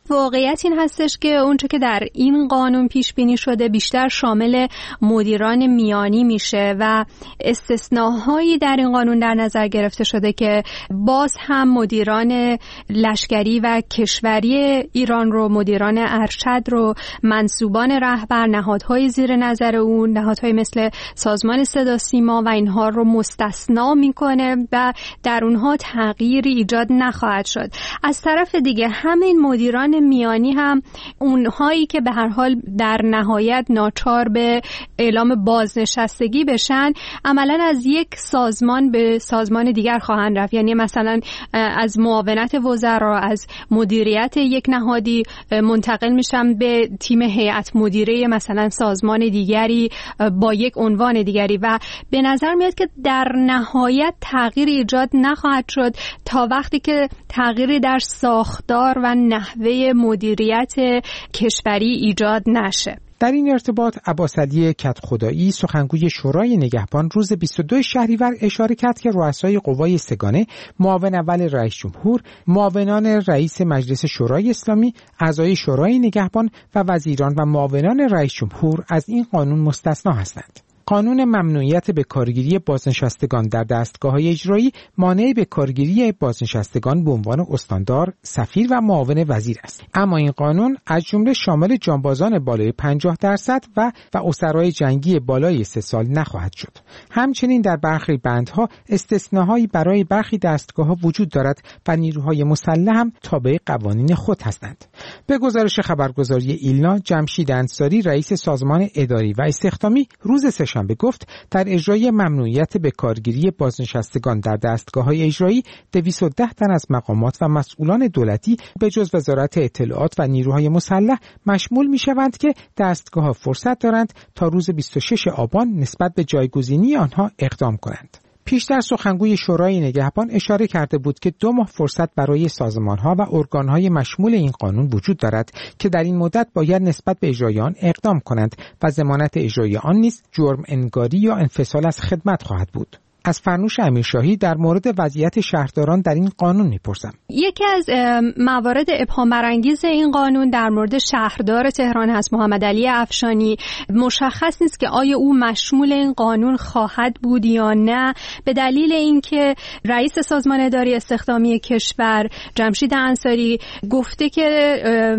واقعیت این هستش که اونچه که در این قانون پیش بینی شده بیشتر شامل مدیران میانی میشه و استثناهایی در این قانون در نظر گرفته شده که باز هم مدیران لشکری و کشوری ایران رو، مدیران ارشد رو، منصوبان رهبر، نهادهای زیر نظر اون، نهادهای مثل سازمان صدا سیما و اینها رو مستثنا میکنه و در اونها تغییری ایجاد نخواهد شد. از طرف دیگه همین مدیران میانی هم اونهایی که به هر حال در نهایت ناچار به اعلام بازنشستگی بشن عملا از یک سازمان به سازمان دیگر خواهند رفت. یعنی مثلا از معاونت وزرا، از مدیریت یک نهادی منتقل میشن به تیم هیئت مدیره مثلا سازمان دیگری با یک عنوان دیگری و به نظر میاد که در نهایت تغییر ایجاد نخواهد شد تا وقتی که تغییری در ساختار و نحوه مدیریت کشوری ایجاد نشه. در این ارتباط عباسعلی کدخدایی سخنگوی شورای نگهبان روز بیست و دو شهریور اشاره کرد که رؤسای قوای سگانه، معاون اول رئیس جمهور، معاونان رئیس مجلس شورای اسلامی، اعضای شورای نگهبان و وزیران و معاونان رئیس جمهور از این قانون مستثنا هستند. قانون ممنوعیت به کارگیری بازنشستگان در دستگاه‌های اجرایی مانع به کارگیری بازنشستگان به عنوان استاندار، سفیر و معاون وزیر است. اما این قانون از جمله شامل جانبازان بالای پنجاه درصد و و اسرای جنگی بالای سه سال نخواهد شد. همچنین در برخی بندها استثناهایی برای برخی دستگاه‌ها وجود دارد و نیروهای مسلح هم تابع قوانین خود هستند. به گزارش خبرگزاری ایلنا، جمشید انصاری رئیس سازمان اداری و استخدامی روز سه‌شنبه گفت در اجرای ممنوعیت به کارگیری بازنشستگان در دستگاه‌های اجرایی دویست و ده تن از مقامات و مسئولان دولتی به جز وزارت اطلاعات و نیروهای مسلح مشمول می‌شوند که دستگاه‌ها فرصت دارند تا روز بیست و شش آبان نسبت به جایگزینی آنها اقدام کنند. پیشتر سخنگوی شورای نگهبان اشاره کرده بود که دو ماه فرصت برای سازمان‌ها و ارگان‌های مشمول این قانون وجود دارد که در این مدت باید نسبت به اجرای آن اقدام کنند و ضمانت اجرای آن نیز جرم انگاری یا انفصال از خدمت خواهد بود. از فرنوش امیرشاهی در مورد وضعیت شهرداران در این قانون میپرسم. یکی از موارد ابهام برانگیز این قانون در مورد شهردار تهران هست، محمد علی افشانی. مشخص نیست که آیا او مشمول این قانون خواهد بود یا نه، به دلیل اینکه رئیس سازمان اداری استخدامی کشور جمشید انصاری گفته که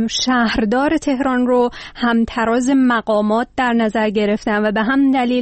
شهردار تهران رو همتراز مقامات در نظر گرفتن و به همین دلیل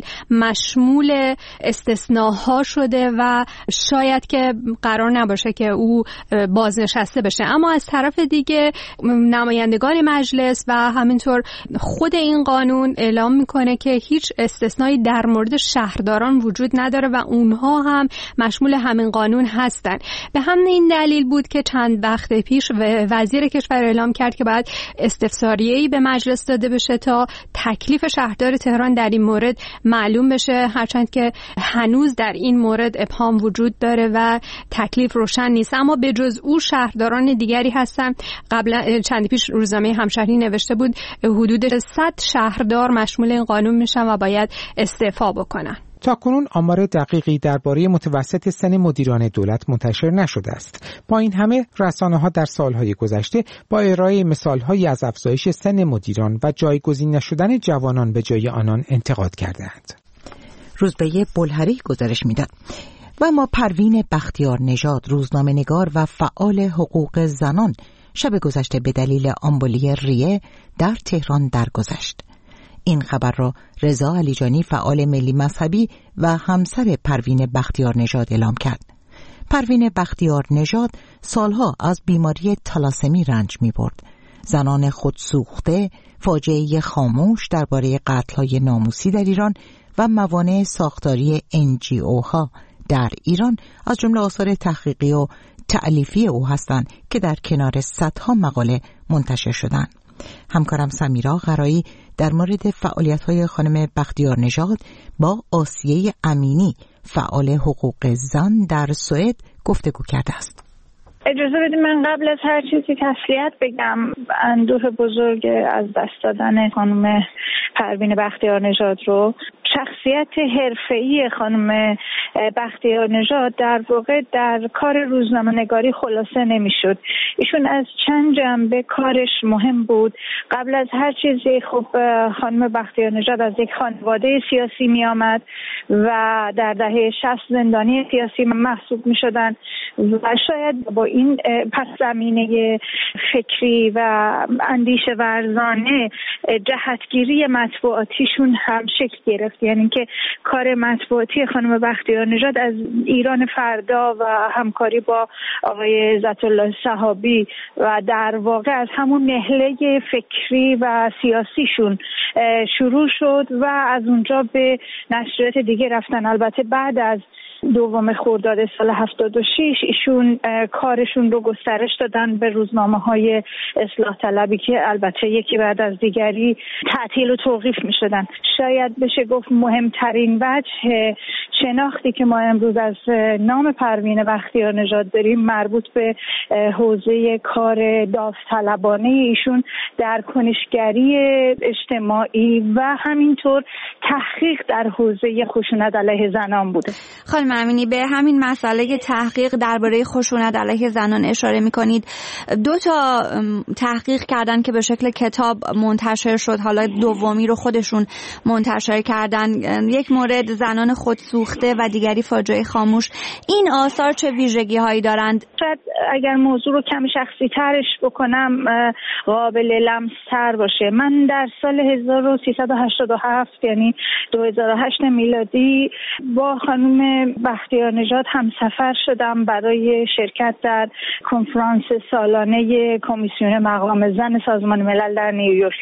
مشمول استثناها شده و شاید که قرار نباشه که او بازنشسته بشه. اما از طرف دیگه نمایندگان مجلس و همینطور خود این قانون اعلام میکنه که هیچ استثنایی در مورد شهرداران وجود نداره و اونها هم مشمول همین قانون هستن. به همین دلیل بود که چند وقت پیش وزیر کشور اعلام کرد که باید استفساریه‌ای به مجلس داده بشه تا تکلیف شهردار تهران در این مورد معلوم بشه، هرچند که هنوز در این مورد ابهام وجود داره و تکلیف روشن نیست. اما به جز او شهرداران دیگری هستن. قبلا چند پیش روزنامه همشهری نوشته بود حدود صد شهردار مشمول این قانون میشن و باید استعفا بکنن. تاکنون آمار دقیقی درباره متوسط سن مدیران دولت منتشر نشده است. با این همه رسانه‌ها در سالهای گذشته با ارائه مثال‌هایی از افزایش سن مدیران و جایگزین نشدن جوانان به جای آنان انتقاد کرده‌اند. روزبه بلهری گزارش میداد. و اما پروین بختیار نژاد، روزنامه‌نگار و فعال حقوق زنان، شب گذشته به دلیل آمبولی ریه در تهران درگذشت. این خبر را رضا علیجانی، فعال ملی مذهبی و همسر پروین بختیار نژاد اعلام کرد. پروین بختیار نژاد سالها از بیماری تالاسمی رنج می‌برد. زنان خودسوخته، فاجعه خاموش درباره قتل‌های ناموسی در ایران و موانع ساختاری ان جی او ها در ایران از جمله آثار تحقیقی و تألیفی او هستند که در کنار صدها مقاله منتشر شدند. همکارم سمیرا غرایی در مورد فعالیت‌های خانم بختیار نژاد با آسیه امینی، فعال حقوق زن در سوئد، گفتگو کرده است. اجازه بدید من قبل از هر چیزی تسلیت بگم. اندوه بزرگ از دست دادن خانم پروین بختیار نژاد رو شخصیت حرفه‌ای خانم بختیار نژاد در واقع در کار روزنامه‌نگاری خلاصه نمی‌شد. ایشون از چند جنبه کارش مهم بود. قبل از هر چیزی خب خانم بختیار نژاد از یک خانواده سیاسی می‌آمد و در دهه شصت زندانی سیاسی محسوب می‌شدند و شاید با این پس زمینه فکری و اندیشه ورزانه جهتگیری مطبوعاتیشون هم شکل گرفت. یعنی که کار مطبوعاتی خانم بختیار نژاد از ایران فردا و همکاری با آقای عزت الله صحابی و در واقع از همون نهله فکری و سیاسیشون شروع شد و از اونجا به نشریات دیگه رفتن. البته بعد از دوم خرداد سال هفتاد و شش ایشون کارشون رو گسترش دادن به روزنامه‌های اصلاح طلبی که البته یکی بعد از دیگری تعطیل و توقیف می‌شدن. شاید بشه گفت مهمترین وجه شناختی که ما امروز از نام پروین بختیار نژاد داریم مربوط به حوزه کار داوطلبانه ایشون در کنشگری اجتماعی و همینطور تحقیق در حوزه خشونت علیه زنان بوده. خانم امینی، به همین مسئله تحقیق درباره خشونت علیه زنان اشاره می‌کنید. دو تا تحقیق کردن که به شکل کتاب منتشر شد، حالا دومی رو خودشون منتشر کردن. یک مورد زنان خودسوخته و دیگری فاجعه خاموش. این آثار چه ویژگی‌هایی دارند؟ شاید اگر موضوع رو کمی شخصی ترش بکنم قابل لمس‌تر باشه. من در سال هزار و سیصد و هشتاد و هفت یعنی دو هزار و هشت میلادی با خانم بختیار نژاد همسفر شدم برای شرکت در کنفرانس سالانه کمیسیون مقام زن سازمان ملل در نیویورک.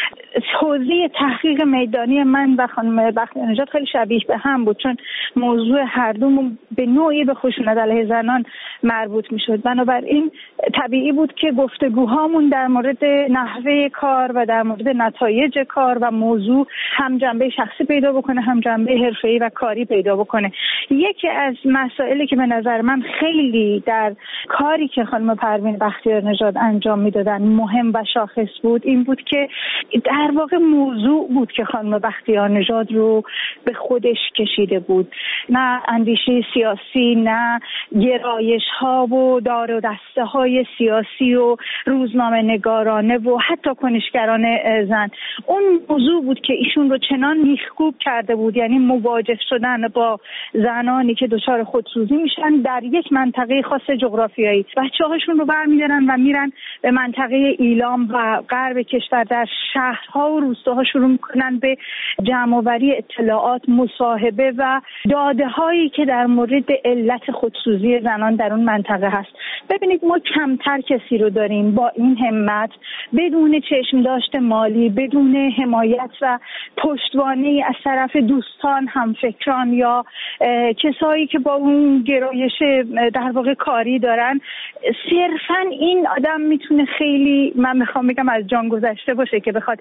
حوزه تحقیق میدانی من و خانم بختیار نژاد خیلی شبیه به هم بود، چون موضوع هر دومون به نوعی به خشونت علیه زنان مربوط میشد. بنابراین طبیعی بود که گفتگوهامون در مورد نحوه کار و در مورد نتایج کار و موضوع هم جنبه شخصی پیدا بکنه هم جنبه حرفه‌ای و کاری پیدا بکنه. یکی از مسائلی که به نظر من خیلی در کاری که خانم پروین بختیار نژاد انجام میدادن مهم و شاخص بود این بود که در واقع موضوع بود که خانم بختیار نژاد رو به خودش کشیده بود، نه اندیشه سیاسی، نه گرایش ها و دار و دسته های سیاسی و روزنامه نگارانه و حتی کنشگران زن. اون موضوع بود که ایشون رو چنان میخکوب کرده بود، یعنی مواجه شدن با زنانی که دچار خودسوزی میشن در یک منطقه خاص جغرافیایی. بچه‌هاشون رو برمی‌دارن و میرن به منطقه ایلام و غرب کشور، در شهرها و روستاها شروع میکنن به جمع‌آوری اطلاعات، مصاحبه و داده‌هایی که در مورد علت خودسوزی زنان در اون منطقه هست. ببینید ما کمتر کسی رو داریم با این همت، بدون چشم داشت مالی، بدون حمایت و پشتوانه از طرف دوستان، همفکران یا کسایی که با اون گرایش در واقع کاری دارن. صرفاً این آدم میتونه خیلی، من میخوام بگم از جان گذشته باشه که بخواد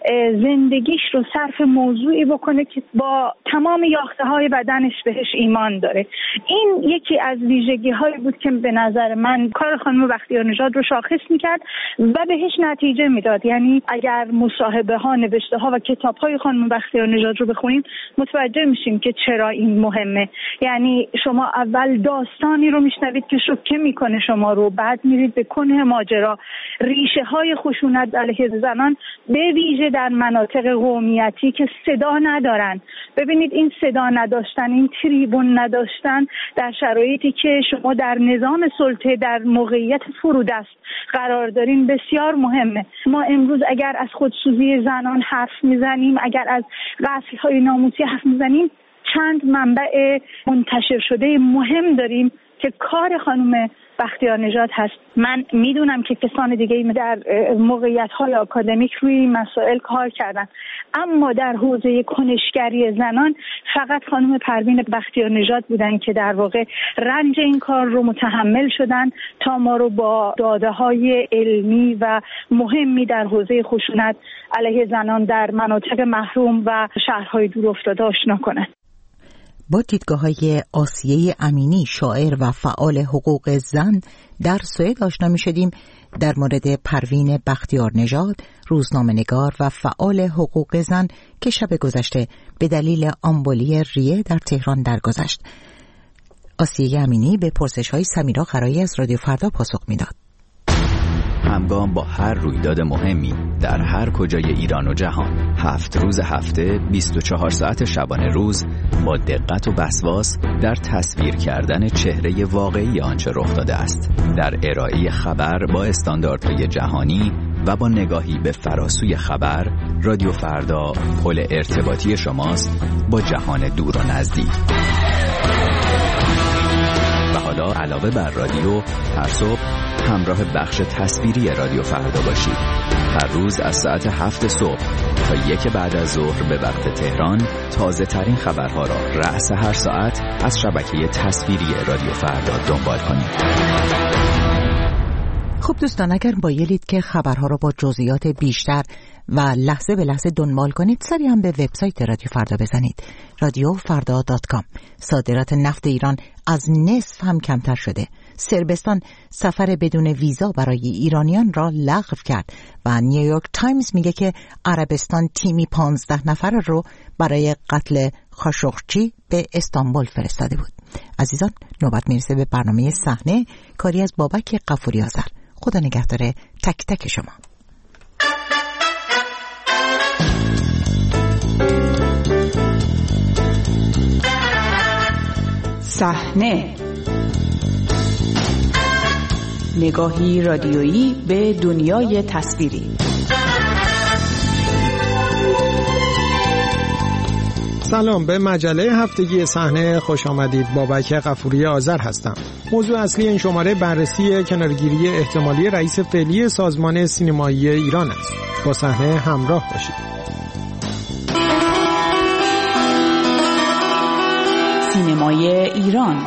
زندگیش رو صرف موضوعی بکنه که با تمام یاخته های بدنش بهش ایمان داره. این یکی از ویژگی هایی بود که به نظر من کار خانم بختیار نژاد رو شاخص میکرد و بهش نتیجه میداد. یعنی اگر مصاحبه ها، نوشته ها و کتاب های خانم بختیار نژاد رو بخونیم متوجه میشیم که چرا این مهمه. یعنی شما اول داستانی رو میشنوید که شوکه میکنه شما رو، بعد میرید به کنه ماجرا، ریشه های خشونت علیه زنان به ویژه در مناطق قومیتی که صدا ندارن. ببینید این صدا نداشتن، این تریبون نداشتن در شرایطی که شما در نظام سلطه در موقعیت فرودست قرار دارین بسیار مهمه. ما امروز اگر از خودسوزی زنان حرف میزنیم، اگر از قتل‌های ناموسی حرف میزنیم، چند منبع منتشر شده مهم داریم که کار خانم بختیار نژاد هست. من میدونم که کسان دیگه در موقعیت‌های آکادمیک روی مسائل کار کردن، اما در حوزه کنشگری زنان فقط خانم پروین بختیار نژاد بودن که در واقع رنج این کار رو متحمل شدن تا ما رو با داده‌های علمی و مهمی در حوزه خشونت علیه زنان در مناطق محروم و شهرهای دورافتاده آشنا کنند. با دیدگاه‌های آسیه امینی، شاعر و فعال حقوق زن در سوئد آشنا می‌شدیم در مورد پروین بختیار نژاد، روزنامه‌نگار و فعال حقوق زن که شب گذشته به دلیل آمبولی ریه در تهران درگذشت. آسیه امینی به پرسش‌های سمیرا خرایی از رادیو فردا پاسخ می‌داد. همگام با هر رویداد مهمی در هر کجای ایران و جهان، هفت روز هفته، بیست و چهار ساعت شبانه روز، با دقت و وسواس در تصویر کردن چهره واقعی آنچه رخ داده است، در ارائه خبر با استانداردهای جهانی و با نگاهی به فراسوی خبر، رادیو فردا پل ارتباطی شماست با جهان دور و نزدیک. و حالا علاوه بر رادیو، هر صبح همراه بخش تصویری رادیو فردا باشید. هر روز از ساعت هفت صبح تا یک بعد از ظهر به وقت تهران، تازه ترین خبرها را رأس هر ساعت از شبکه تصویری رادیو فردا دنبال کنید. خب دوستان، اگر بایلید که خبرها را با جزئیات بیشتر و لحظه به لحظه دنبال کنید، سریع هم به وبسایت رادیو فردا بزنید. رادیو فردا دات کام. صادرات نفت ایران از نصف هم کمتر شده. صربستان سفر بدون ویزا برای ایرانیان را لغو کرد و نیویورک تایمز میگه که عربستان تیمی پانزده نفر رو برای قتل خاشقچی به استانبول فرستاده بود. عزیزان، نوبت میرسه به برنامه صحنه، کاری از بابک غفوری آذر. خدا نگهدار تک تک شما. صحنه، نگاهی رادیویی به دنیای تصویری. سلام، به مجله هفتگی صحنه خوش آمدید. بابک غفوری آذر هستم. موضوع اصلی این شماره بررسی کنارگیری احتمالی رئیس فعلی سازمان سینمایی ایران است. با صحنه همراه باشید. سینمای ایران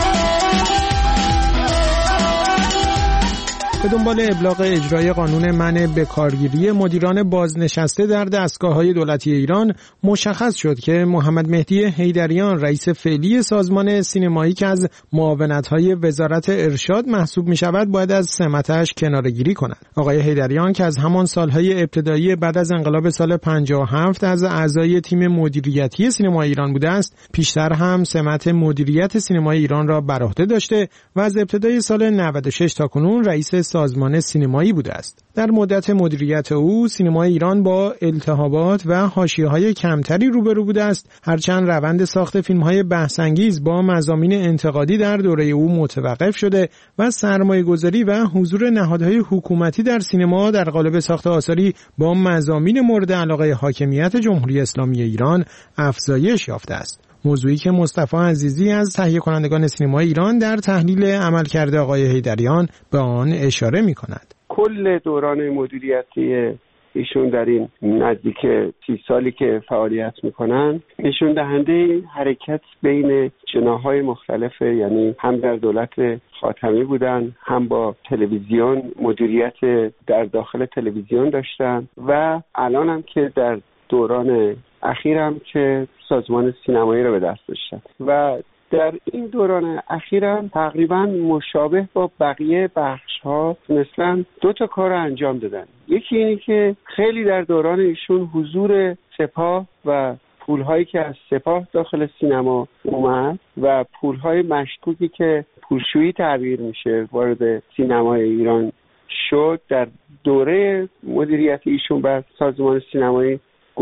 به دنبال ابلاغ اجرای قانون منع بکارگیری مدیران بازنشسته در دستگاه‌های دولتی ایران، مشخص شد که محمد مهدی حیدریان رئیس فعلی سازمان سینمایی که از معاونت‌های وزارت ارشاد محسوب می‌شود، باید از سمتش کناره‌گیری کند. آقای حیدریان که از همان سال‌های ابتدایی بعد از انقلاب سال پنجاه و هفت از اعضای تیم مدیریتی سینمای ایران بوده است، پیشتر هم سمت مدیریت سینمای ایران را بر عهده داشته و از ابتدای سال نود و شش تا کنون رئیس سازمان سینمایی بوده است. در مدت مدیریت او، سینمای ایران با التهابات و حاشیه‌های کمتری روبرو بوده است، هرچند روند ساخت فیلم‌های بحث‌انگیز با مضامین انتقادی در دوره او متوقف شده و سرمایه‌گذاری و حضور نهادهای حکومتی در سینما در قالب ساخت آثاری با مضامین مورد علاقه حاکمیت جمهوری اسلامی ایران افزایش یافته است. موضوعی که مصطفی عزیزی از تهیه کنندگان سینما ایران در تحلیل عملکرد آقای حیدریان به آن اشاره می کند. کل دوران مدیریتی ایشون در این نزدیک سی سالی که فعالیت میکنن نشون دهنده حرکت بین جناح‌های مختلفه، یعنی هم در دولت خاتمی بودن، هم با تلویزیون مدیریت در داخل تلویزیون داشتن و الان هم که در دوران اخیرم که سازمان سینمایی رو به دست داشتن و در این دوران اخیرم تقریبا مشابه با بقیه بخش‌ها مثلا دو تا کار رو انجام دادن. یکی اینی که خیلی در دوران ایشون حضور سپاه و پول‌هایی که از سپاه داخل سینما اومد و پول‌های مشکوکی که پولشویی تعبیر میشه وارد سینمای ایران شد، در دوره مدیریت ایشون بر سازمان سینمایی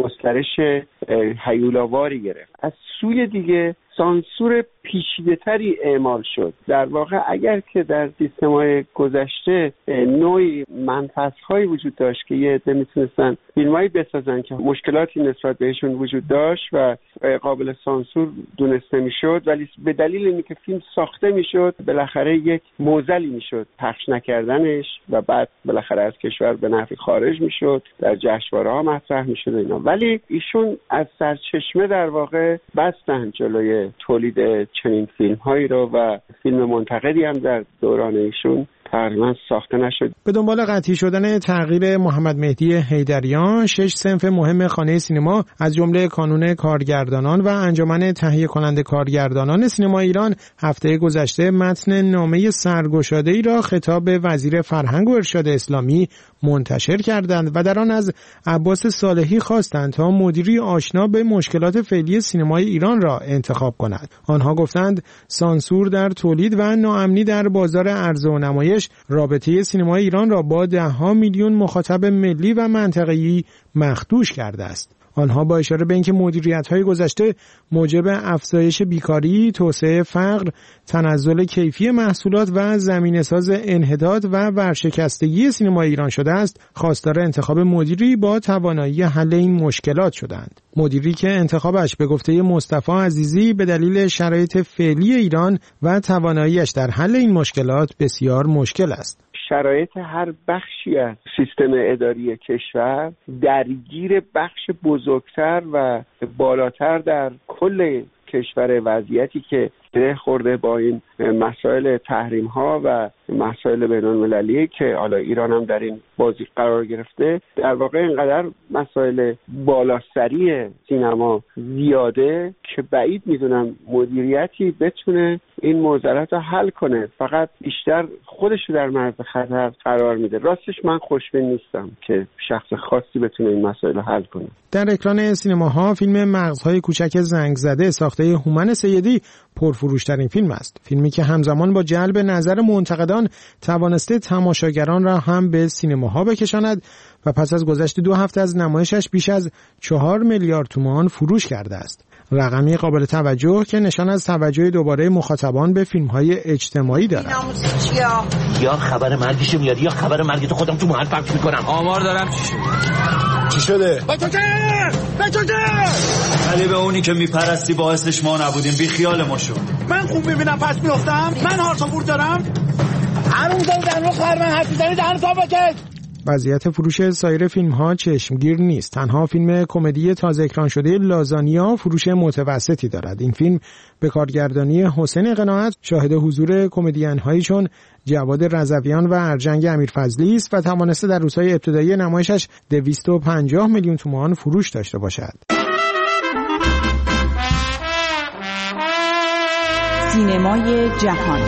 گسترش هیولاواری گرفت. از سوی دیگه سانسور پیچیده‌تری اعمال شد. در واقع اگر که در سیستم‌های گذشته نوعی منفذهایی وجود داشت که یه عده میتونستن فیلمایی بسازن که مشکلاتی نسبت بهشون وجود داشت و قابل سانسور دونسته میشد، ولی به دلیل اینکه فیلم ساخته میشد بالاخره یک معضلی میشد پخش نکردنش و بعد بالاخره از کشور به نفع خارج میشد، در جشنواره‌ها مطرح میشد اینا. ولی ایشون از سرچشمه در واقع بستن جلوی تولید چنین فیلم هایی رو و فیلم منتقدی هم در دوران ایشون تقریبا ساخته نشد. به دنبال قطعی شدن تغییر محمد مهدی حیدریان، شش صنف مهم خانه سینما از جمله کانون کارگردانان و انجمن تهیه کننده کارگردانان سینما ایران هفته گذشته متن نامه سرگشاده‌ای را خطاب به وزیر فرهنگ و ارشاد اسلامی منتشر کردند و در آن از عباس صالحی خواستند تا مدیری آشنا به مشکلات فعلی سینمای ایران را انتخاب کند. آنها گفتند سانسور در تولید و ناامنی در بازار عرضه و نمایش رابطه سینمای ایران را با ده‌ها میلیون مخاطب ملی و منطقه‌ای مخدوش کرده است. آنها با اشاره به اینکه مدیریت‌های گذشته موجب افزایش بیکاری، توسعه فقر، تنزل کیفی محصولات و زمینه‌ساز انحطاط و ورشکستگی سینمای ایران شده است، خواستار انتخاب مدیری با توانایی حل این مشکلات شدند. مدیری که انتخابش به گفته مصطفی عزیزی به دلیل شرایط فعلی ایران و تواناییش در حل این مشکلات بسیار مشکل است. شرایط هر بخشی از سیستم اداری کشور درگیر بخش بزرگتر و بالاتر در کل کشور، وضعیتی که گره خورده با این مسائل تحریم ها و مسائل بین المللی که حالا ایران هم در این بازی قرار گرفته، در واقع اینقدر مسائل بالاسری سینما زیاده که بعید میدونم مدیریتی بتونه این معضلات رو حل کنه، فقط بیشتر خودش رو در معرض خطر قرار میده. راستش من خوشبین نیستم که شخص خاصی بتونه این مسائل رو حل کنه. در اکران سینماها فیلم مغزهای کوچک زنگ زده ساخته هومن سیدی پرفروشترین فیلم است. فیلمی که همزمان با جلب نظر منتقدان توانسته تماشاگران را هم به سینماها بکشاند و پس از گذشت دو هفته از نمایشش بیش از چهار میلیارد تومان فروش کرده است. رقمی قابل توجه که نشان از توجه دوباره مخاطبان به فیلم‌های اجتماعی دارد. یا خبر مرگش میاد یا خبر مرگ تو خودم تو محل پخش میکنم. آمار دارم. چی شده؟ چی شده؟ به تو چه؟ به تو چه؟ علی به اونی که میپرستی باعثش ما نبودیم، بی خیال ما شد. من خوب میبینم پس میافتم. من هارتو دارم. هرون زن در رو خرمن حرفی زنی دهن تا بکش. وضعیت فروش سایر فیلم‌ها چشمگیر نیست. تنها فیلم کمدی تازه اکران شده لازانیا فروش متوسطی دارد. این فیلم به کارگردانی حسین قناعت شاهد حضور کمدین‌هایی چون جواد رضویان و ارجنگ امیرفضلی است و توانسته در روزهای ابتدایی نمایشش دویست و پنجاه میلیون تومان فروش داشته باشد. سینمای جهان.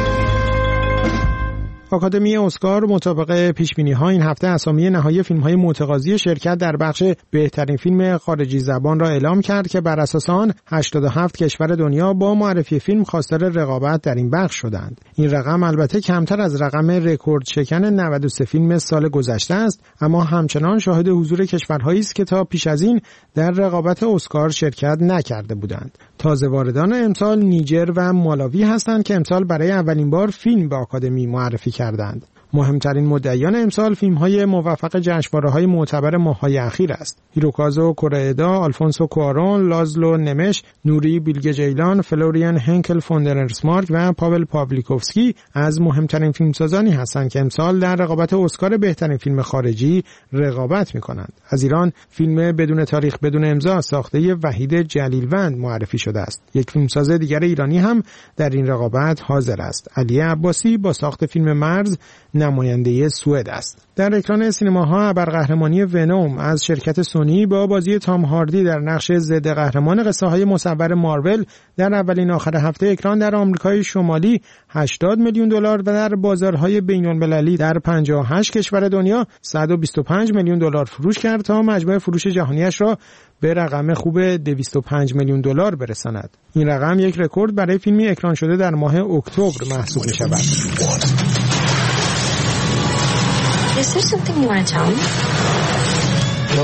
آکادمی اسکار مطابق پیشبینی‌ها این هفته اسامی نهایی فیلم‌های متقاضی شرکت در بخش بهترین فیلم خارجی زبان را اعلام کرد که بر اساس آن هشتاد و هفت کشور دنیا با معرفی فیلم خواستار رقابت در این بخش شدند. این رقم البته کمتر از رقم رکورد شکن نود و سه فیلم سال گذشته است، اما همچنان شاهد حضور کشورهایی است که تا پیش از این در رقابت اسکار شرکت نکرده بودند. تازه واردان امسال نیجر و مالاوی هستند که امسال برای اولین بار فیلم به آکادمی معرفی کردند. مهمترین مدعیان امسال فیلم‌های موفق جشنواره‌های معتبر ماه‌های اخیر است. هیروکازو کورادا، آلفونسو کوارون، لازلو نمش، نوری بیلگه جیلان، فلوریان هنکل فوندرسمارک و پاول پاولیکوفسکی از مهمترین فیلمسازانی هستند که امسال در رقابت اسکار بهترین فیلم خارجی رقابت می‌کنند. از ایران فیلم بدون تاریخ بدون امضا ساخته وحید جلیلوند معرفی شده است. یک فیلمساز دیگر ایرانی هم در این رقابت حاضر است. علی عباسی با ساخت فیلم مرز نماینده سوئد است. در اکران سینماها ابرقهرمانی ونوم از شرکت سونی با بازی تام هاردی در نقش ضد قهرمان قصه‌های مصور مارول در اولین آخر هفته اکران در آمریکای شمالی هشتاد میلیون دلار و در بازارهای بین‌المللی در پنجاه و هشت کشور دنیا صد و بیست و پنج میلیون دلار فروش کرد تا مجموع فروش جهانیش را به رقم خوب دویست و پنج میلیون دلار برساند. این رقم یک رکورد برای فیلمی اکران شده در ماه اکتبر محسوب می‌شود. Is there something you want to tell me? No.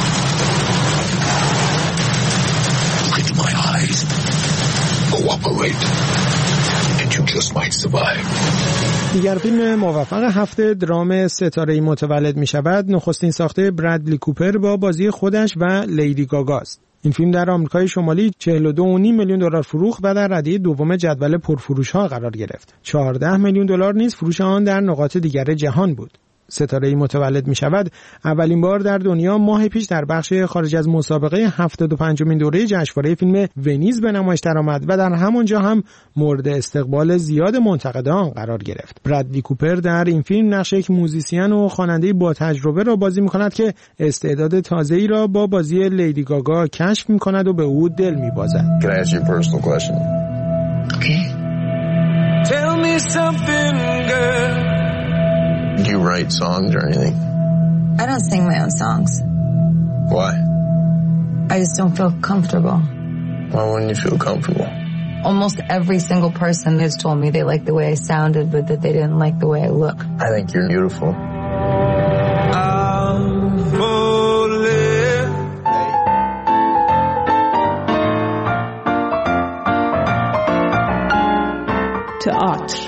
Look into my eyes. Cooperate. And you just might survive. دیگر فیلم موفق هفته درام ستاره‌ای متولد می شود نخستین ساخته برادلی کوپر با بازی خودش و لیدی گاگا است. این فیلم در آمریکای شمالی چهل و دو و نیم میلیون دلار فروخت و در ردیف دوم جدول پرفروش‌ها قرار گرفت. چهارده میلیون دلار نیز فروش آن در نقاط دیگر جهان بود. ستاره‌ای متولد می‌شود، اولین بار در دنیا ماه پیش در بخش خارج از مسابقه هفتاد و پنجمین دوره جشنواره فیلم ونیز به نمایش درآمد و در همانجا هم مورد استقبال زیاد منتقدان قرار گرفت. برادلی کوپر در این فیلم نقش یک موزیسین و خواننده با تجربه را بازی می‌کند که استعداد تازه‌ای را با بازی لیدی گاگا کشف می‌کند و به او دل می‌بازد. Can I ask you a personal question? Okay. Tell me something, girl. Do you write songs or anything? I don't sing my own songs. Why? I just don't feel comfortable. Why wouldn't you feel comfortable? Almost every single person has told me they like the way I sounded, but that they didn't like the way I look. I think you're beautiful. تئاتر.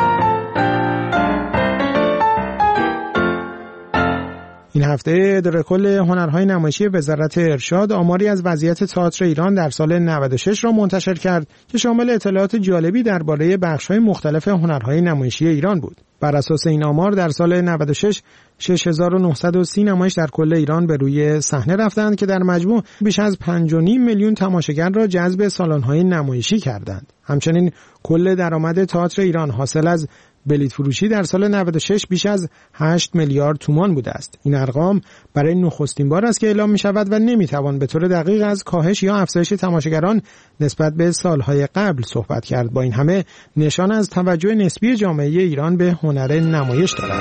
این هفته در کل هنرهای نمایشی وزارت ارشاد آماری از وضعیت تئاتر ایران در سال نود و شش را منتشر کرد که شامل اطلاعات جالبی درباره بخش‌های مختلف هنرهای نمایشی ایران بود. بر اساس این آمار در سال نود و شش شش هزار و نهصد و سی نمایش در کل ایران به روی صحنه رفتند که در مجموع بیش از پنج و نیم میلیون تماشاگر را جذب سالن‌های نمایشی کردند. همچنین کل درآمد تئاتر ایران حاصل از بلیط فروشی در سال نود و شش بیش از هشت میلیارد تومان بوده است. این ارقام برای نخستین بار است که اعلام می شود و نمی توان به طور دقیق از کاهش یا افزایش تماشاگران نسبت به سالهای قبل صحبت کرد. با این همه نشان از توجه نسبی جامعه ایران به هنر نمایش دارد.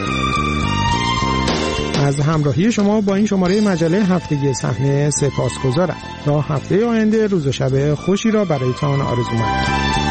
از همراهی شما با این شماره مجله هفتگی صحنه سپاسگزارم. تا هفته آینده روز و شب خوشی را برایتان آرزو می‌کنم.